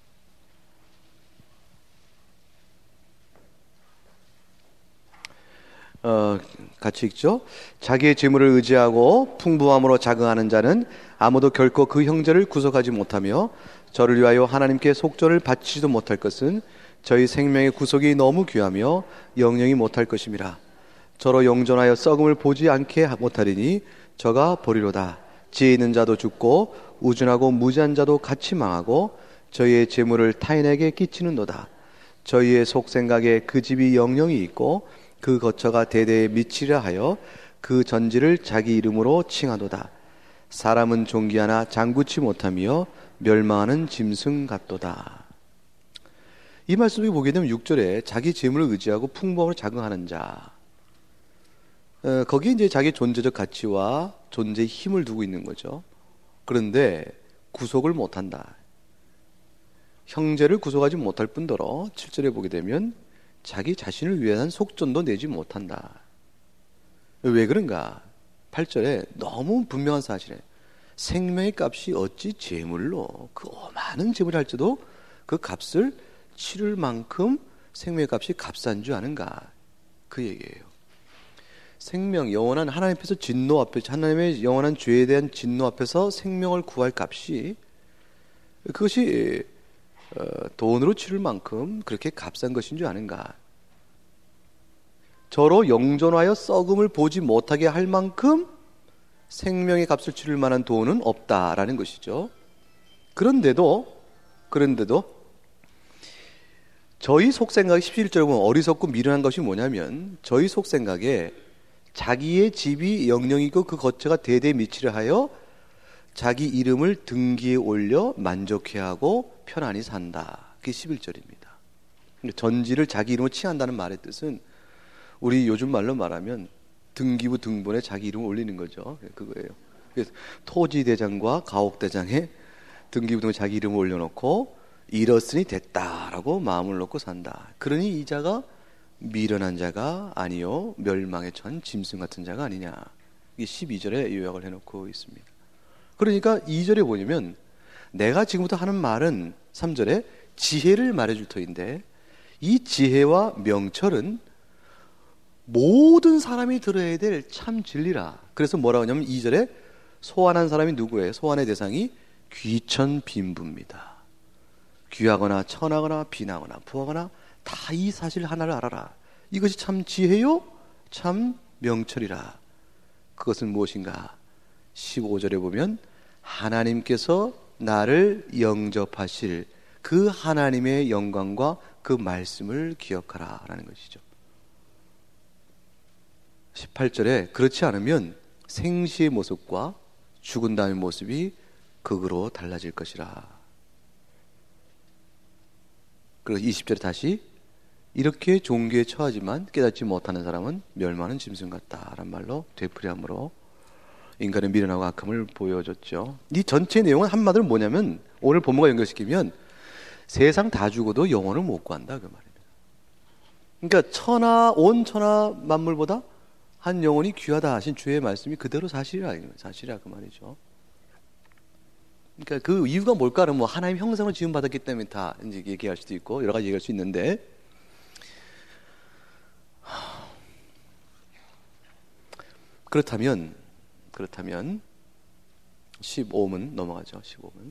S1: 어, 같이 읽죠. 자기의 재물을 의지하고 풍부함으로 자긍하는 자는 아무도 결코 그 형제를 구속하지 못하며 저를 위하여 하나님께 속전을 바치지도 못할 것은 저희 생명의 구속이 너무 귀하며 영영이 못할 것임이라. 저로 영존하여 썩음을 보지 않게 못하리니 저가 보리로다. 지혜 있는 자도 죽고 우준하고 무지한 자도 같이 망하고 저희의 재물을 타인에게 끼치는도다. 저희의 속생각에 그 집이 영영이 있고 그 거처가 대대에 미치려 하여 그 전지를 자기 이름으로 칭하도다. 사람은 존귀하나 장구치 못하며 멸망하는 짐승 같도다. 이 말씀을 보게 되면 육 절에 자기 재물을 의지하고 풍부함으로 자긍하는 자, 어, 거기에 이제 자기 존재적 가치와 존재의 힘을 두고 있는 거죠. 그런데 구속을 못한다. 형제를 구속하지 못할 뿐더러 칠 절에 보게 되면 자기 자신을 위한 속전도 내지 못한다. 왜 그런가? 팔 절에 너무 분명한 사실에 생명의 값이 어찌 재물로 그 많은 재물이 할지도 그 값을 치를 만큼 생명의 값이 값싼 줄 아는가? 그 얘기예요. 생명, 영원한 하나님 앞에서 진노 앞에서, 하나님의 영원한 죄에 대한 진노 앞에서 생명을 구할 값이, 그것이 어, 돈으로 치를 만큼 그렇게 값싼 것인 줄 아는가? 저로 영존하여 썩음을 보지 못하게 할 만큼 생명의 값을 치를 만한 돈은 없다라는 것이죠. 그런데도 그런데도 저희 속생각이 십칠 절에 보면 어리석고 미련한 것이 뭐냐면, 저희 속생각에 자기의 집이 영영이고 그 거처가 대대에 미치려 하여 자기 이름을 등기에 올려 만족해하고 편안히 산다. 그게 십일 절입니다. 전지를 자기 이름으로 칭한다는 말의 뜻은 우리 요즘 말로 말하면 등기부 등본에 자기 이름을 올리는 거죠. 그거예요. 그래서 토지대장과 가옥대장에 등기부 등본에 자기 이름을 올려놓고 이렇으니 됐다라고 마음을 놓고 산다. 그러니 이 자가 미련한 자가 아니요 멸망에 처한 짐승 같은 자가 아니냐. 이게 십이 절에 요약을 해놓고 있습니다. 그러니까 이 절에 보면 내가 지금부터 하는 말은 삼 절에 지혜를 말해줄 터인데, 이 지혜와 명철은 모든 사람이 들어야 될 참 진리라. 그래서 뭐라고 하냐면 이 절에 소환한 사람이 누구예요? 소환의 대상이 귀천 빈부입니다. 귀하거나 천하거나 빈하거나 부하거나 다 이 사실 하나를 알아라. 이것이 참 지혜요 참 명철이라. 그것은 무엇인가? 십오 절에 보면 하나님께서 나를 영접하실 그 하나님의 영광과 그 말씀을 기억하라 라는 것이죠. 십팔 절에 그렇지 않으면 생시의 모습과 죽은 다음의 모습이 극으로 달라질 것이라. 그리고 이십 절에 다시 이렇게 종교에 처하지만 깨닫지 못하는 사람은 멸망하는 짐승 같다라는 말로 되풀이함으로 인간의 미련하고 악함을 보여줬죠. 이 전체 내용은 한마디로 뭐냐면, 오늘 본문과 연결시키면 세상 다 죽어도 영혼을 못 구한다 그 말입니다. 그러니까 천하 온 천하 만물보다 한 영혼이 귀하다 하신 주의 말씀이 그대로 사실이라 사실이라 그 말이죠. 그러니까 그 이유가 뭘까는 뭐 하나님 형상으로 지음 받았기 때문에 다 이제 얘기할 수도 있고 여러 가지 얘기할 수 있는데, 그렇다면 그렇다면 십오 문 넘어가죠. 십오 문.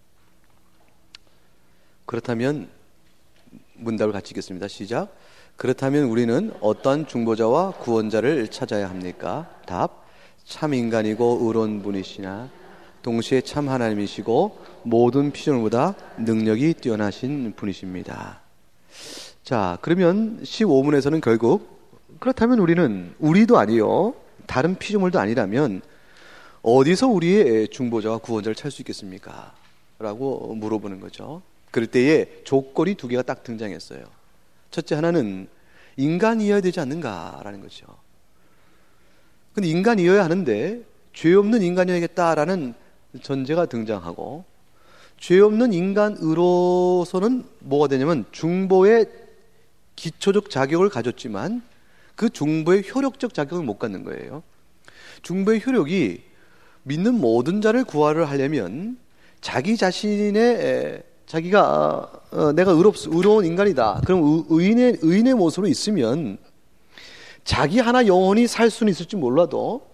S1: 그렇다면 문답을 같이 읽겠습니다. 시작. 그렇다면 우리는 어떠한 중보자와 구원자를 찾아야 합니까? 답. 참 인간이고 의로운 분이시나 동시에 참 하나님이시고 모든 피조물보다 능력이 뛰어나신 분이십니다. 자, 그러면 십오 문에서는 결국 그렇다면 우리는 우리도 아니요 다른 피조물도 아니라면 어디서 우리의 중보자와 구원자를 찾을 수 있겠습니까? 라고 물어보는 거죠. 그럴 때에 조건이 두 개가 딱 등장했어요. 첫째 하나는 인간이어야 되지 않는가라는 거죠. 근데 인간이어야 하는데 죄 없는 인간이어야겠다라는 전제가 등장하고, 죄 없는 인간으로서는 뭐가 되냐면 중보의 기초적 자격을 가졌지만 그 중보의 효력적 자격을 못 갖는 거예요. 중보의 효력이 믿는 모든 자를 구하를 하려면 자기 자신의 자기가 어, 내가 의롭, 의로운 인간이다. 그럼 의인의, 의인의 모습으로 있으면 자기 하나 영혼이 살 수는 있을지 몰라도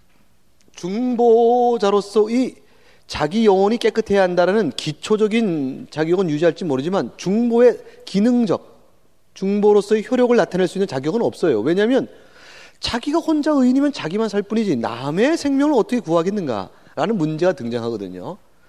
S1: 중보자로서 이 자기 영혼이 깨끗해야 한다는 기초적인 자격은 유지할지 모르지만 중보의 기능적, 중보로서의 효력을 나타낼 수 있는 자격은 없어요. 왜냐하면 자기가 혼자 의인이면 자기만 살 뿐이지 남의 생명을 어떻게 구하겠는가 라는 문제가 등장하거든요.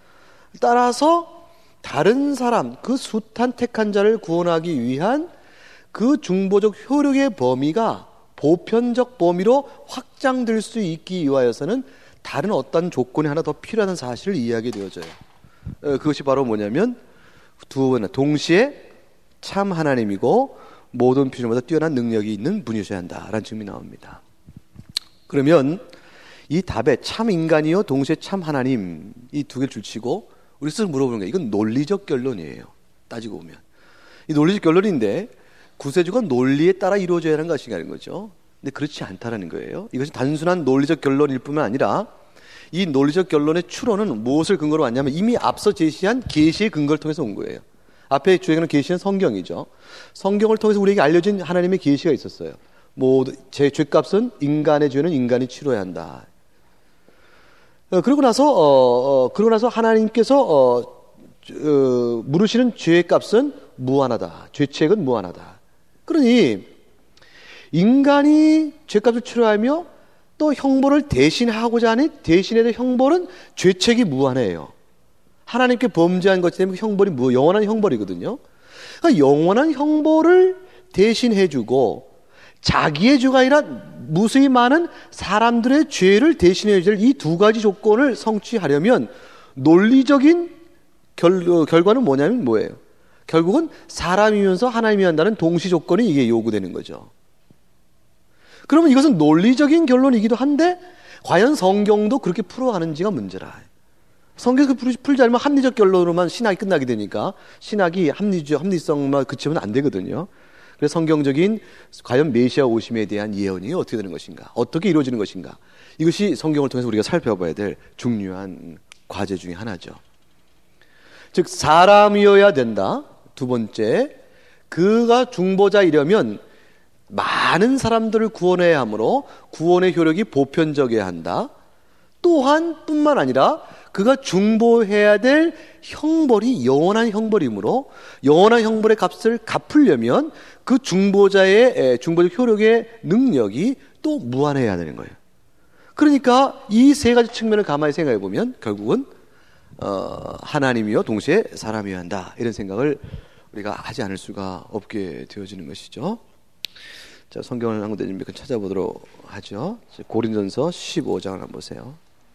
S1: 따라서 다른 사람, 그 숱한 택한 자를 구원하기 위한 그 중보적 효력의 범위가 보편적 범위로 확장될 수 있기 위하여서는 다른 어떤 조건이 하나 더 필요하다는 사실을 이해하게 되어져요. 그것이 바로 뭐냐면 두 번 동시에 참 하나님이고 모든 필요보다 뛰어난 능력이 있는 분이셔야 한다라는 증명이 나옵니다. 그러면 이 답에 참 인간이요 동시에 참 하나님 이 두 개를 줄치고 우리 스스로 물어보는 거예요. 이건 논리적 결론이에요. 따지고 보면 이 논리적 결론인데 구세주가 논리에 따라 이루어져야 하는 것이라는 거죠. 근데 그렇지 않다라는 거예요. 이것이 단순한 논리적 결론일 뿐만 아니라 이 논리적 결론의 추론은 무엇을 근거로 왔냐면 이미 앞서 제시한 계시의 근거를 통해서 온 거예요. 앞에 주에는 계시는 성경이죠. 성경을 통해서 우리에게 알려진 하나님의 계시가 있었어요. 모두 제 죄값은 인간의 죄는 인간이 치러야 한다. 어, 그러고 나서 어, 어, 그러고 나서 하나님께서 어, 어, 물으시는 죄값은 무한하다. 죄책은 무한하다. 그러니 인간이 죄값을 치러하며 또 형벌을 대신하고자 하는 대신해야 될 형벌은 죄책이 무한해요. 하나님께 범죄한 것 때문에 형벌이 무, 영원한 형벌이거든요. 그러니까 영원한 형벌을 대신해주고 자기의 죄가 아니라 무수히 많은 사람들의 죄를 대신해줄 이 두 가지 조건을 성취하려면 논리적인 결, 결과는 뭐냐면 뭐예요? 결국은 사람이면서 하나님이 한다는 동시 조건이 이게 요구되는 거죠. 그러면 이것은 논리적인 결론이기도 한데 과연 성경도 그렇게 풀어가는지가 문제라. 성경에서 풀지 않으면 합리적 결론으로만 신학이 끝나게 되니까 신학이 합리적, 합리성만 그치면 안 되거든요. 그래서 성경적인 과연 메시아 오심에 대한 예언이 어떻게 되는 것인가, 어떻게 이루어지는 것인가, 이것이 성경을 통해서 우리가 살펴봐야 될 중요한 과제 중에 하나죠. 즉 사람이어야 된다. 두 번째, 그가 중보자이려면 많은 사람들을 구원해야 하므로 구원의 효력이 보편적이어야 한다. 또한 뿐만 아니라 그가 중보해야 될 형벌이 영원한 형벌이므로 영원한 형벌의 값을 갚으려면 그 중보자의 중보적 효력의 능력이 또 무한해야 되는 거예요. 그러니까 이 세 가지 측면을 가만히 생각해 보면 결국은 어, 하나님이요 동시에 사람이어야 한다, 이런 생각을 우리가 하지 않을 수가 없게 되어지는 것이죠. 자, 성경을 한 군데 좀 찾아보도록 하죠. 고린도전서 십오 장을 한번 보세요.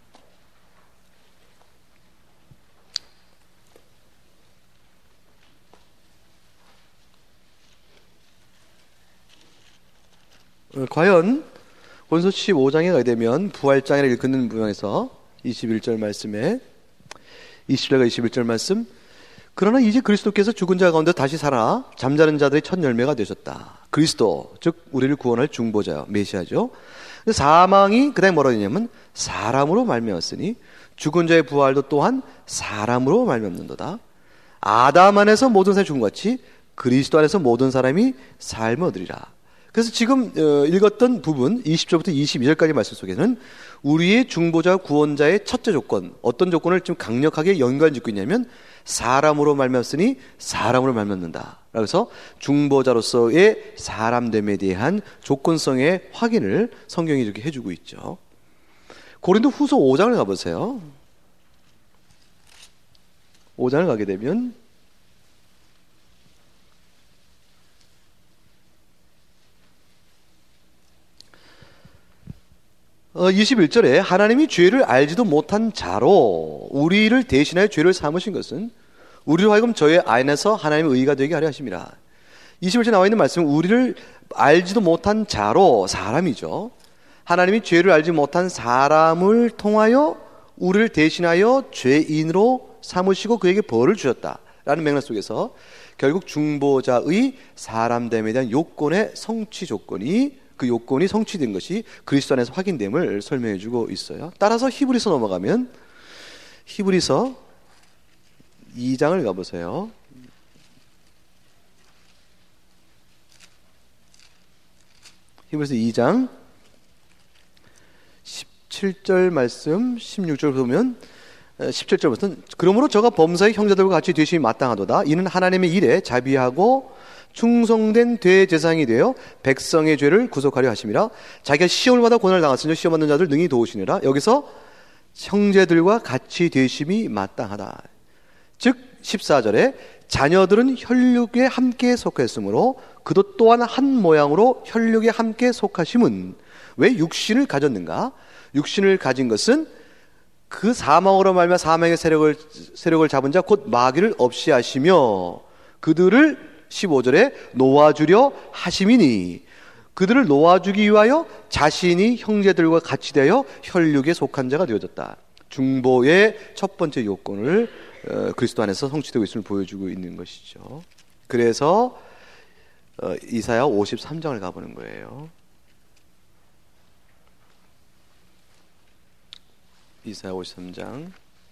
S1: 과연 고린도서 십오 장에 가게 되면 부활장애를 일컫는 부분에서 이십일 절 말씀에 이십 절과 이십일 절 말씀, 그러나 이제 그리스도께서 죽은 자 가운데 다시 살아 잠자는 자들의 첫 열매가 되셨다. 그리스도, 즉 우리를 구원할 중보자요, 메시아죠. 사망이 그 다음에 뭐라고 했냐면 사람으로 말미암았으니 죽은 자의 부활도 또한 사람으로 말미암는도다. 아담 안에서 모든 사람이 죽은 것 같이 그리스도 안에서 모든 사람이 삶을 얻으리라. 그래서 지금 읽었던 부분 이십 절부터 이십이 절까지 말씀 속에는 우리의 중보자 구원자의 첫째 조건, 어떤 조건을 좀 강력하게 연관짓고 있냐면 사람으로 말미암았으니 사람으로 말미암는다. 그래서 중보자로서의 사람됨에 대한 조건성의 확인을 성경이 이렇게 해주고 있죠. 고린도 후서 오 장을 가보세요. 오 장을 가게 되면 어, 이십일 절에 하나님이 죄를 알지도 못한 자로 우리를 대신하여 죄를 삼으신 것은 우리로 하여금 저의 안에서 하나님의 의가 되게 하려 하심이라. 이십일 절에 나와 있는 말씀은 우리를 알지도 못한 자로, 사람이죠. 하나님이 죄를 알지 못한 사람을 통하여 우리를 대신하여 죄인으로 삼으시고 그에게 벌을 주셨다라는 맥락 속에서 결국 중보자의 사람됨에 대한 요건의 성취 조건이, 그 요건이 성취된 것이 그리스도 안에서 확인됨을 설명해 주고 있어요. 따라서 히브리서 넘어가면 히브리서 이 장을 가보세요. 히브리서 이 장 십칠 절 말씀, 십육 절 보면 십칠 절부터는 그러므로 저가 범사의 형제들과 같이 되심이 마땅하도다. 이는 하나님의 일에 자비하고 충성된 대제사장이 되어 백성의 죄를 구속하려 하심이라. 자기가 시험을 받아 고난을 당했으니 시험받는 자들 능히 도우시니라. 여기서 형제들과 같이 되심이 마땅하다. 즉 십사 절에 자녀들은 혈육에 함께 속했으므로 그도 또한 한 모양으로 혈육에 함께 속하심은 왜 육신을 가졌는가? 육신을 가진 것은 그 사망으로 말미암아 사망의 세력을 세력을 잡은 자 곧 마귀를 없이 하시며 그들을 십오 절에 놓아주려 하심이니 그들을 놓아주기 위하여 자신이 형제들과 같이 되어 혈육에 속한 자가 되어졌다. 중보의 첫 번째 요건을 어, 그리스도 안에서 성취되고 있음을 보여주고 있는 것이죠. 그래서 어, 이사야 오십삼 장을 가보는 거예요. 이사야 오십삼 장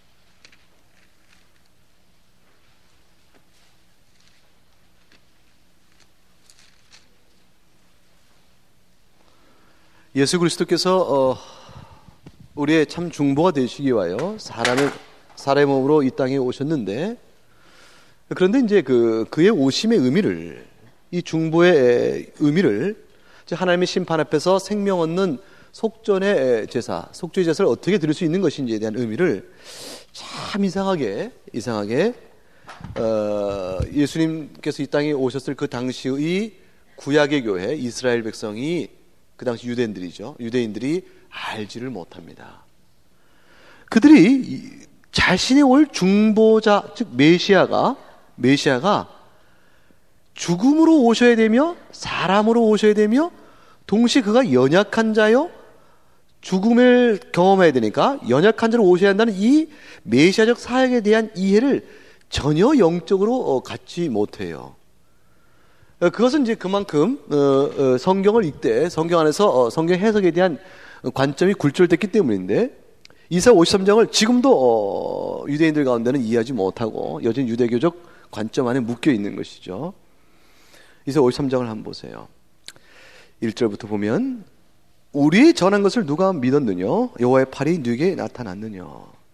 S1: 예수 그리스도께서 어, 우리의 참 중보가 되시기 위하여 사람의 사람의 몸으로 이 땅에 오셨는데, 그런데 이제 그 그의 오심의 의미를, 이 중보의 의미를 하나님의 심판 앞에서 생명 얻는 속전의 제사, 속죄 제사를 어떻게 드릴 수 있는 것인지에 대한 의미를 참 이상하게 이상하게 어, 예수님께서 이 땅에 오셨을 그 당시의 구약의 교회 이스라엘 백성이, 그 당시 유대인들이죠. 유대인들이 알지를 못합니다. 그들이 자신이 올 중보자, 즉 메시아가 메시아가 죽음으로 오셔야 되며 사람으로 오셔야 되며 동시에 그가 연약한 자요 죽음을 경험해야 되니까 연약한 자로 오셔야 한다는 이 메시아적 사역에 대한 이해를 전혀 영적으로 갖지 못해요. 그것은 이제 그만큼 성경을 읽되 성경 안에서 성경 해석에 대한 관점이 굴절됐기 때문인데, 이사야 오십삼 장을 지금도 유대인들 가운데는 이해하지 못하고 여전히 유대교적 관점 안에 묶여 있는 것이죠. 이사야 오십삼 장을 한번 보세요. 일 절부터 보면 우리 전한 것을 누가 믿었느냐? 여호와의 팔이 네게 나타났느냐?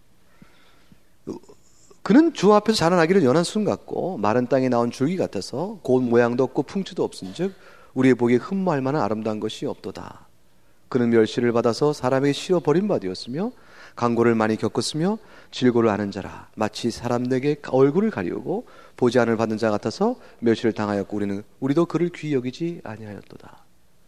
S1: 그는 주 앞에서 자라나기를 연한 순 같고 마른 땅에 나온 줄기 같아서 고운 모양도 없고 풍치도 없은즉 우리의 보기에 흠모할 만한 아름다운 것이 없도다. 그는 멸시를 받아서 사람에게 실어 버린 바 되었으며 강고를 많이 겪었으며 질고를 아는 자라. 마치 사람에게 얼굴을 가리우고 보지 않을 받는 자 같아서 멸시를 당하였고 우리는 우리도 그를 귀히 여기지 아니하였도다.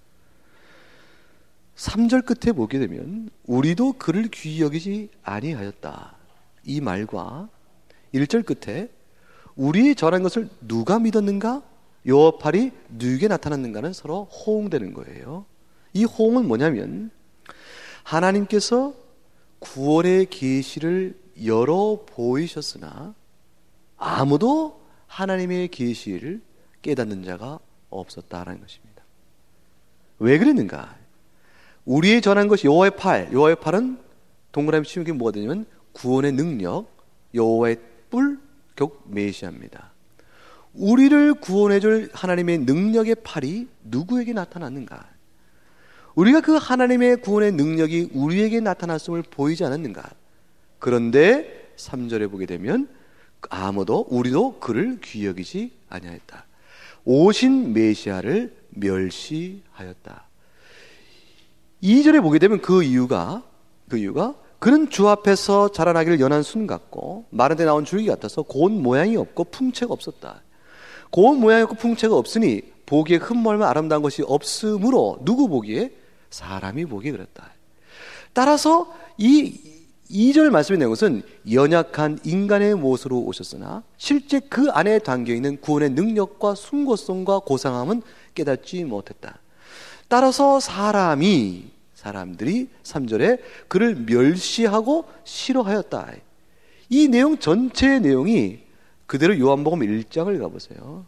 S1: 삼 절 끝에 보게 되면 우리도 그를 귀히 여기지 아니하였다, 이 말과 일 절 끝에 우리 전한 것을 누가 믿었는가? 여호와 팔이 누구에게 나타났는가는 서로 호응되는 거예요. 이 호응은 뭐냐면 하나님께서 구원의 계시를 열어 보이셨으나 아무도 하나님의 계시를 깨닫는 자가 없었다라는 것입니다. 왜 그랬는가? 우리의 전한 것이 여호와의 팔, 여호와의 팔은 동그라미 치면 게 뭐가 되냐면 구원의 능력, 여호와의 뿔, 격 메시아입니다. 우리를 구원해줄 하나님의 능력의 팔이 누구에게 나타났는가? 우리가 그 하나님의 구원의 능력이 우리에게 나타났음을 보이지 않았는가? 그런데 삼 절에 보게 되면 아무도 우리도 그를 귀히 여기지 아니하였다. 오신 메시아를 멸시하였다. 이 절에 보게 되면 그 이유가 그 이유가 그는 주 앞에서 자라나기를 연한 순 같고 마른 데 나온 줄기 같아서 고운 모양이 없고 풍채가 없었다. 고운 모양이 없고 풍채가 없으니 보기에 흠멀면 아름다운 것이 없으므로 누구 보기에? 사람이 보기에 그랬다. 따라서 이 이 절 말씀이 낸 것은 연약한 인간의 모습으로 오셨으나 실제 그 안에 담겨있는 구원의 능력과 숭고성과 고상함은 깨닫지 못했다. 따라서 사람이 사람들이 삼 절에 그를 멸시하고 싫어하였다. 이 내용 전체의 내용이 그대로 요한복음 일 장을 가보세요.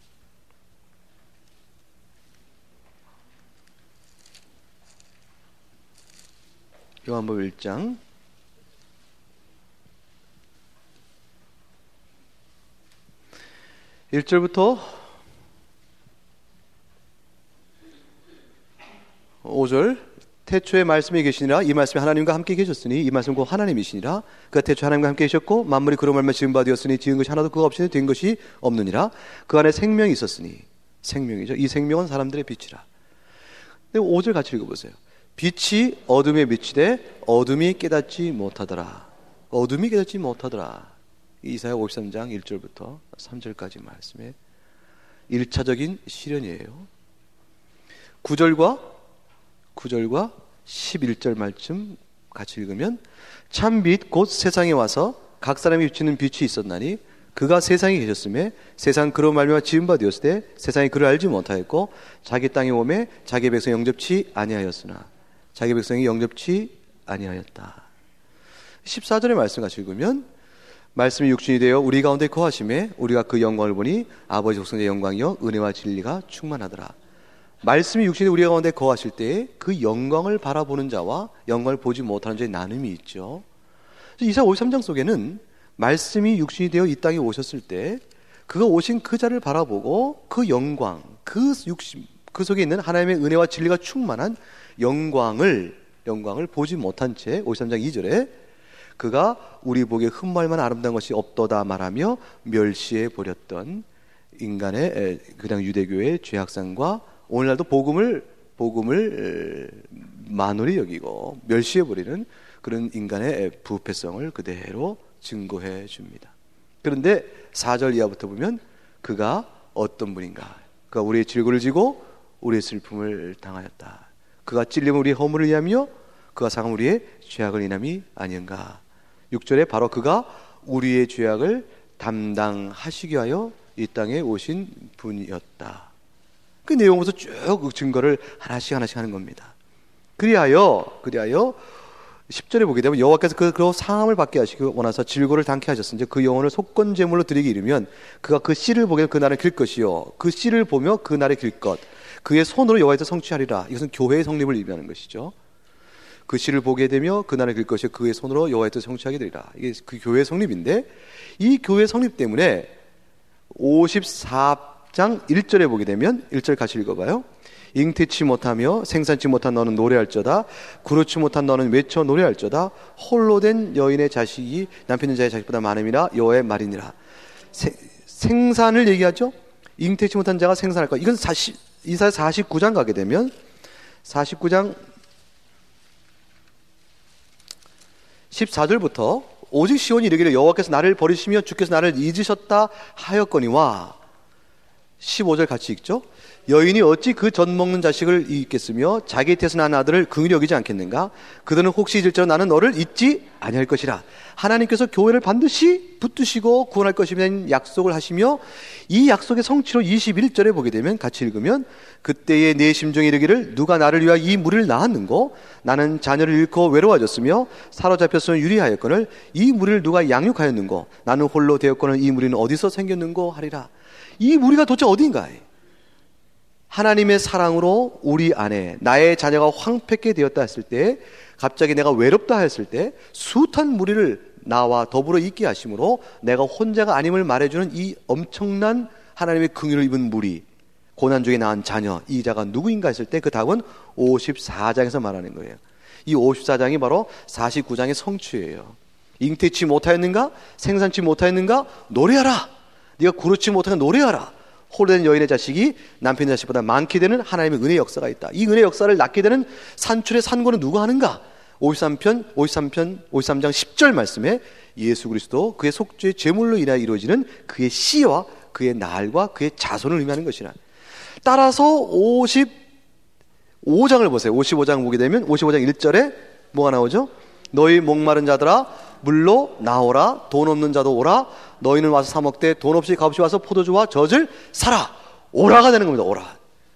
S1: 요한복음 일 장 일 절부터 오 절. 태초에 말씀이 계시니라. 이 말씀이 하나님과 함께 계셨으니 이 말씀은 곧 하나님이시니라. 그가 태초에 하나님과 함께 계셨고 만물이 그로 말미암아 지은 바 되었으니 지은 것이 하나도 그가 없이 된 것이 없느니라. 그 안에 생명이 있었으니, 생명이죠. 이 생명은 사람들의 빛이라. 근데 오 절 같이 읽어보세요. 빛이 어둠에 비치되 어둠이 깨닫지 못하더라. 어둠이 깨닫지 못하더라. 이사야 오십삼 장 일 절부터 삼 절까지 말씀에 일 차적인 시련이에요. 구 절과 구 절과 십일 절 말씀 같이 읽으면 참 빛 곧 세상에 와서 각 사람이 비추는 빛이 있었나니 그가 세상에 계셨음에 세상 그로 말미암아 지은 바 되었을 때 세상이 그를 알지 못하였고 자기 땅에 오매 자기 백성이 영접치 아니하였으나 자기 백성이 영접치 아니하였다. 십사 절의 말씀 같이 읽으면 말씀이 육신이 되어 우리 가운데 거하심에 우리가 그 영광을 보니 아버지 독생자의 영광이요 은혜와 진리가 충만하더라. 말씀이 육신이 우리 가운데 거하실 때에 그 영광을 바라보는 자와 영광을 보지 못하는 자의 나눔이 있죠. 이사야 오십삼 장 속에는 말씀이 육신이 되어 이 땅에 오셨을 때 그가 오신 그 자를 바라보고 그 영광, 그 육신, 그 속에 있는 하나님의 은혜와 진리가 충만한 영광을 영광을 보지 못한 채 오십삼 장 이 절에 그가 우리 보기에 흠말만 아름다운 것이 없도다 말하며 멸시해 버렸던 인간의 그냥 유대교의 죄악상과 오늘날도 복음을 복음을 만홀히 여기고 멸시해 버리는 그런 인간의 부패성을 그대로 증거해 줍니다. 그런데 사 절 이하부터 보면 그가 어떤 분인가? 그가 우리의 질고를 지고 우리의 슬픔을 당하였다. 그가 찔림은 우리의 허물을 인하며 그가 상함은 우리의 죄악을 인함이 아닌가? 육 절에 바로 그가 우리의 죄악을 담당하시기 위하여 이 땅에 오신 분이었다. 그 내용부터 쭉 증거를 하나씩 하나씩 하는 겁니다. 그리하여 그리하여 십 절에 보게 되면 여호와께서 그, 그 상함을 받게 하시고 원하사 질고를 당케 하셨으니 그 영혼을 속건 제물로 드리기 이르면 그가 그 씨를 보게 그 날을 길 것이요 그 씨를 보며 그 날에 길 것 그의 손으로 여호와에서 성취하리라. 이것은 교회의 성립을 의미하는 것이죠. 그 씨를 보게 되며 그 날을 길 것이요 그의 손으로 여호와에서 성취하게 되리라. 이게 그 교회의 성립인데 이 교회의 성립 때문에 오십사 장 일 절에 보게 되면 일 절 같이 읽어봐요. 잉태치 못하며 생산치 못한 너는 노래할저다. 그렇지 못한 너는 외쳐 노래할저다. 홀로 된 여인의 자식이 남편 여자의 자식보다 많음이라 여호와의 말이니라. 세, 생산을 얘기하죠. 잉태치 못한 자가 생산할 것. 이건 사십, 이사야 사십구 장 가게 되면 사십구 장 십사 절부터 오직 시온이 이르기를 여호와께서 나를 버리시며 주께서 나를 잊으셨다 하였거니와 십오 절 같이 읽죠. 여인이 어찌 그 젖 먹는 자식을 잊겠으며 자기 태에서 난 아들을 긍휼히 여기지 않겠는가? 그들은 혹시 잊을지라 나는 너를 잊지 아니할 것이라. 하나님께서 교회를 반드시 붙드시고 구원할 것이라는 약속을 하시며 이 약속의 성취로 이십일 절에 보게 되면 같이 읽으면 그때에 내 심정이 이르기를 누가 나를 위하여 이 무리를 낳았는고 나는 자녀를 잃고 외로워졌으며 사로잡혔으면 유리하였거늘 이 무리를 누가 양육하였는고 나는 홀로 되었거늘 이 무리는 어디서 생겼는고 하리라. 이 무리가 도대체 어딘가에 하나님의 사랑으로 우리 안에 나의 자녀가 황폐케 되었다 했을 때 갑자기 내가 외롭다 했을 때 숱한 무리를 나와 더불어 있게 하심으로 내가 혼자가 아님을 말해주는 이 엄청난 하나님의 긍휼을 입은 무리 고난 중에 낳은 자녀 이 자가 누구인가 했을 때 그 답은 오십사 장에서 말하는 거예요. 이 오십사 장이 바로 사십구 장의 성취예요. 잉태치 못하였는가? 생산치 못하였는가? 노래하라. 네가 그렇지 못하면 노래하라. 홀로 된 여인의 자식이 남편의 자식보다 많게 되는 하나님의 은혜의 역사가 있다. 이 은혜의 역사를 낳게 되는 산출의 산고는 누가 하는가? 오십삼 편, 오십삼 편, 오십삼 장 십 절 말씀에 예수 그리스도 그의 속죄의 제물로 인하여 이루어지는 그의 씨와 그의 날과 그의 자손을 의미하는 것이라. 따라서 오십오 장을 보세요. 오십오 장 보게 되면 오십오 장 일 절에 뭐가 나오죠? 너희 목마른 자들아 물로 나오라. 돈 없는 자도 오라. 너희는 와서 사 먹되 돈 없이 값없이 와서 포도주와 젖을 사라. 오라가 되는 겁니다. 오라.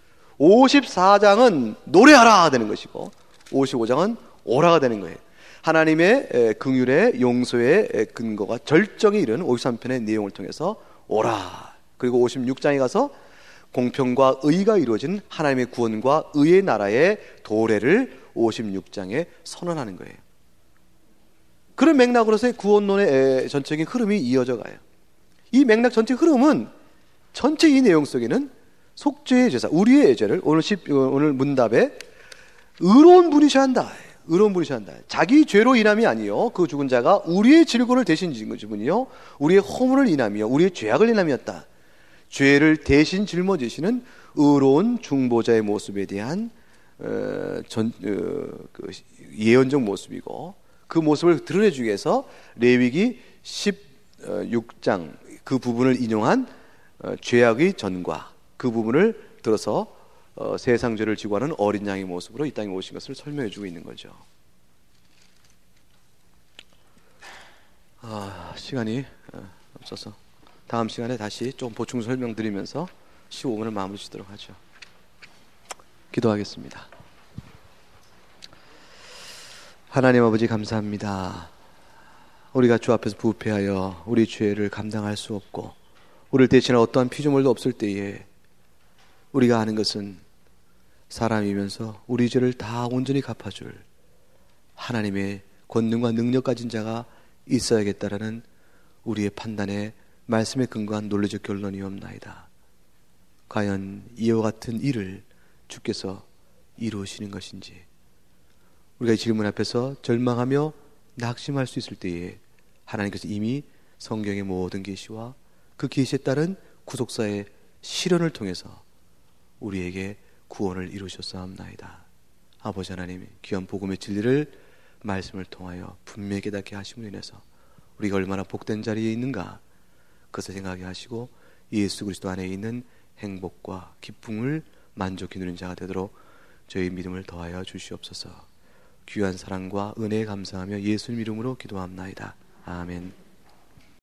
S1: 오십사 장은 노래하라 되는 것이고 오십오 장은 오라가 되는 거예요. 하나님의 긍휼의 용서의 근거가 절정에 이르는 오십삼 편의 내용을 통해서 오라. 그리고 오십육 장에 가서 공평과 의가 이루어진 하나님의 구원과 의의 나라의 도래를 오십육 장에 선언하는 거예요. 그런 맥락으로서의 구원론의 전체적인 흐름이 이어져 가요. 이 맥락 전체 흐름은 전체 이 내용 속에는 속죄의 제사, 우리의 죄를 오늘 십, 오늘 문답에 의로운 분이셔야 한다. 의로운 분이셔야 한다. 자기 죄로 인함이 아니요. 그 죽은 자가 우리의 질고를 대신 지은 분이요. 우리의 허물을 인함이요. 우리의 죄악을 인함이었다. 죄를 대신 짊어지시는 의로운 중보자의 모습에 대한 어, 전, 어, 그 예언적 모습이고 그 모습을 드러내주기 위해서 레위기 십, 육 장 그 부분을 인용한 어, 죄악의 전과 그 부분을 들어서 어, 세상 죄를 지고 하는 어린 양의 모습으로 이 땅에 오신 것을 설명해 주고 있는 거죠. 아, 시간이 어, 없어서 다음 시간에 다시 좀 보충 설명드리면서 십오 분을 마무리 짓도록 하죠. 기도하겠습니다. 하나님 아버지 감사합니다. 우리가 주 앞에서 부패하여 우리 죄를 감당할 수 없고 우리를 대신할 어떠한 피조물도 없을 때에 우리가 아는 것은 사람이면서 우리 죄를 다 온전히 갚아줄 하나님의 권능과 능력 가진 자가 있어야겠다라는 우리의 판단에 말씀에 근거한 논리적 결론이옵나이다. 과연 이와 같은 일을 주께서 이루시는 것인지 우리가 이 질문 앞에서 절망하며 낙심할 수 있을 때에 하나님께서 이미 성경의 모든 계시와 그 계시에 따른 구속사의 실현을 통해서 우리에게 구원을 이루셨사옵나이다. 아버지 하나님, 귀한 복음의 진리를 말씀을 통하여 분명히 깨닫게 하심으로 인해서 우리가 얼마나 복된 자리에 있는가 그것을 생각하게 하시고 예수 그리스도 안에 있는 행복과 기쁨을 만족히 누리는 자가 되도록 저희 믿음을 더하여 주시옵소서. 귀한 사랑과 은혜에 감사하며 예수님 이름으로 기도합나이다. 아멘.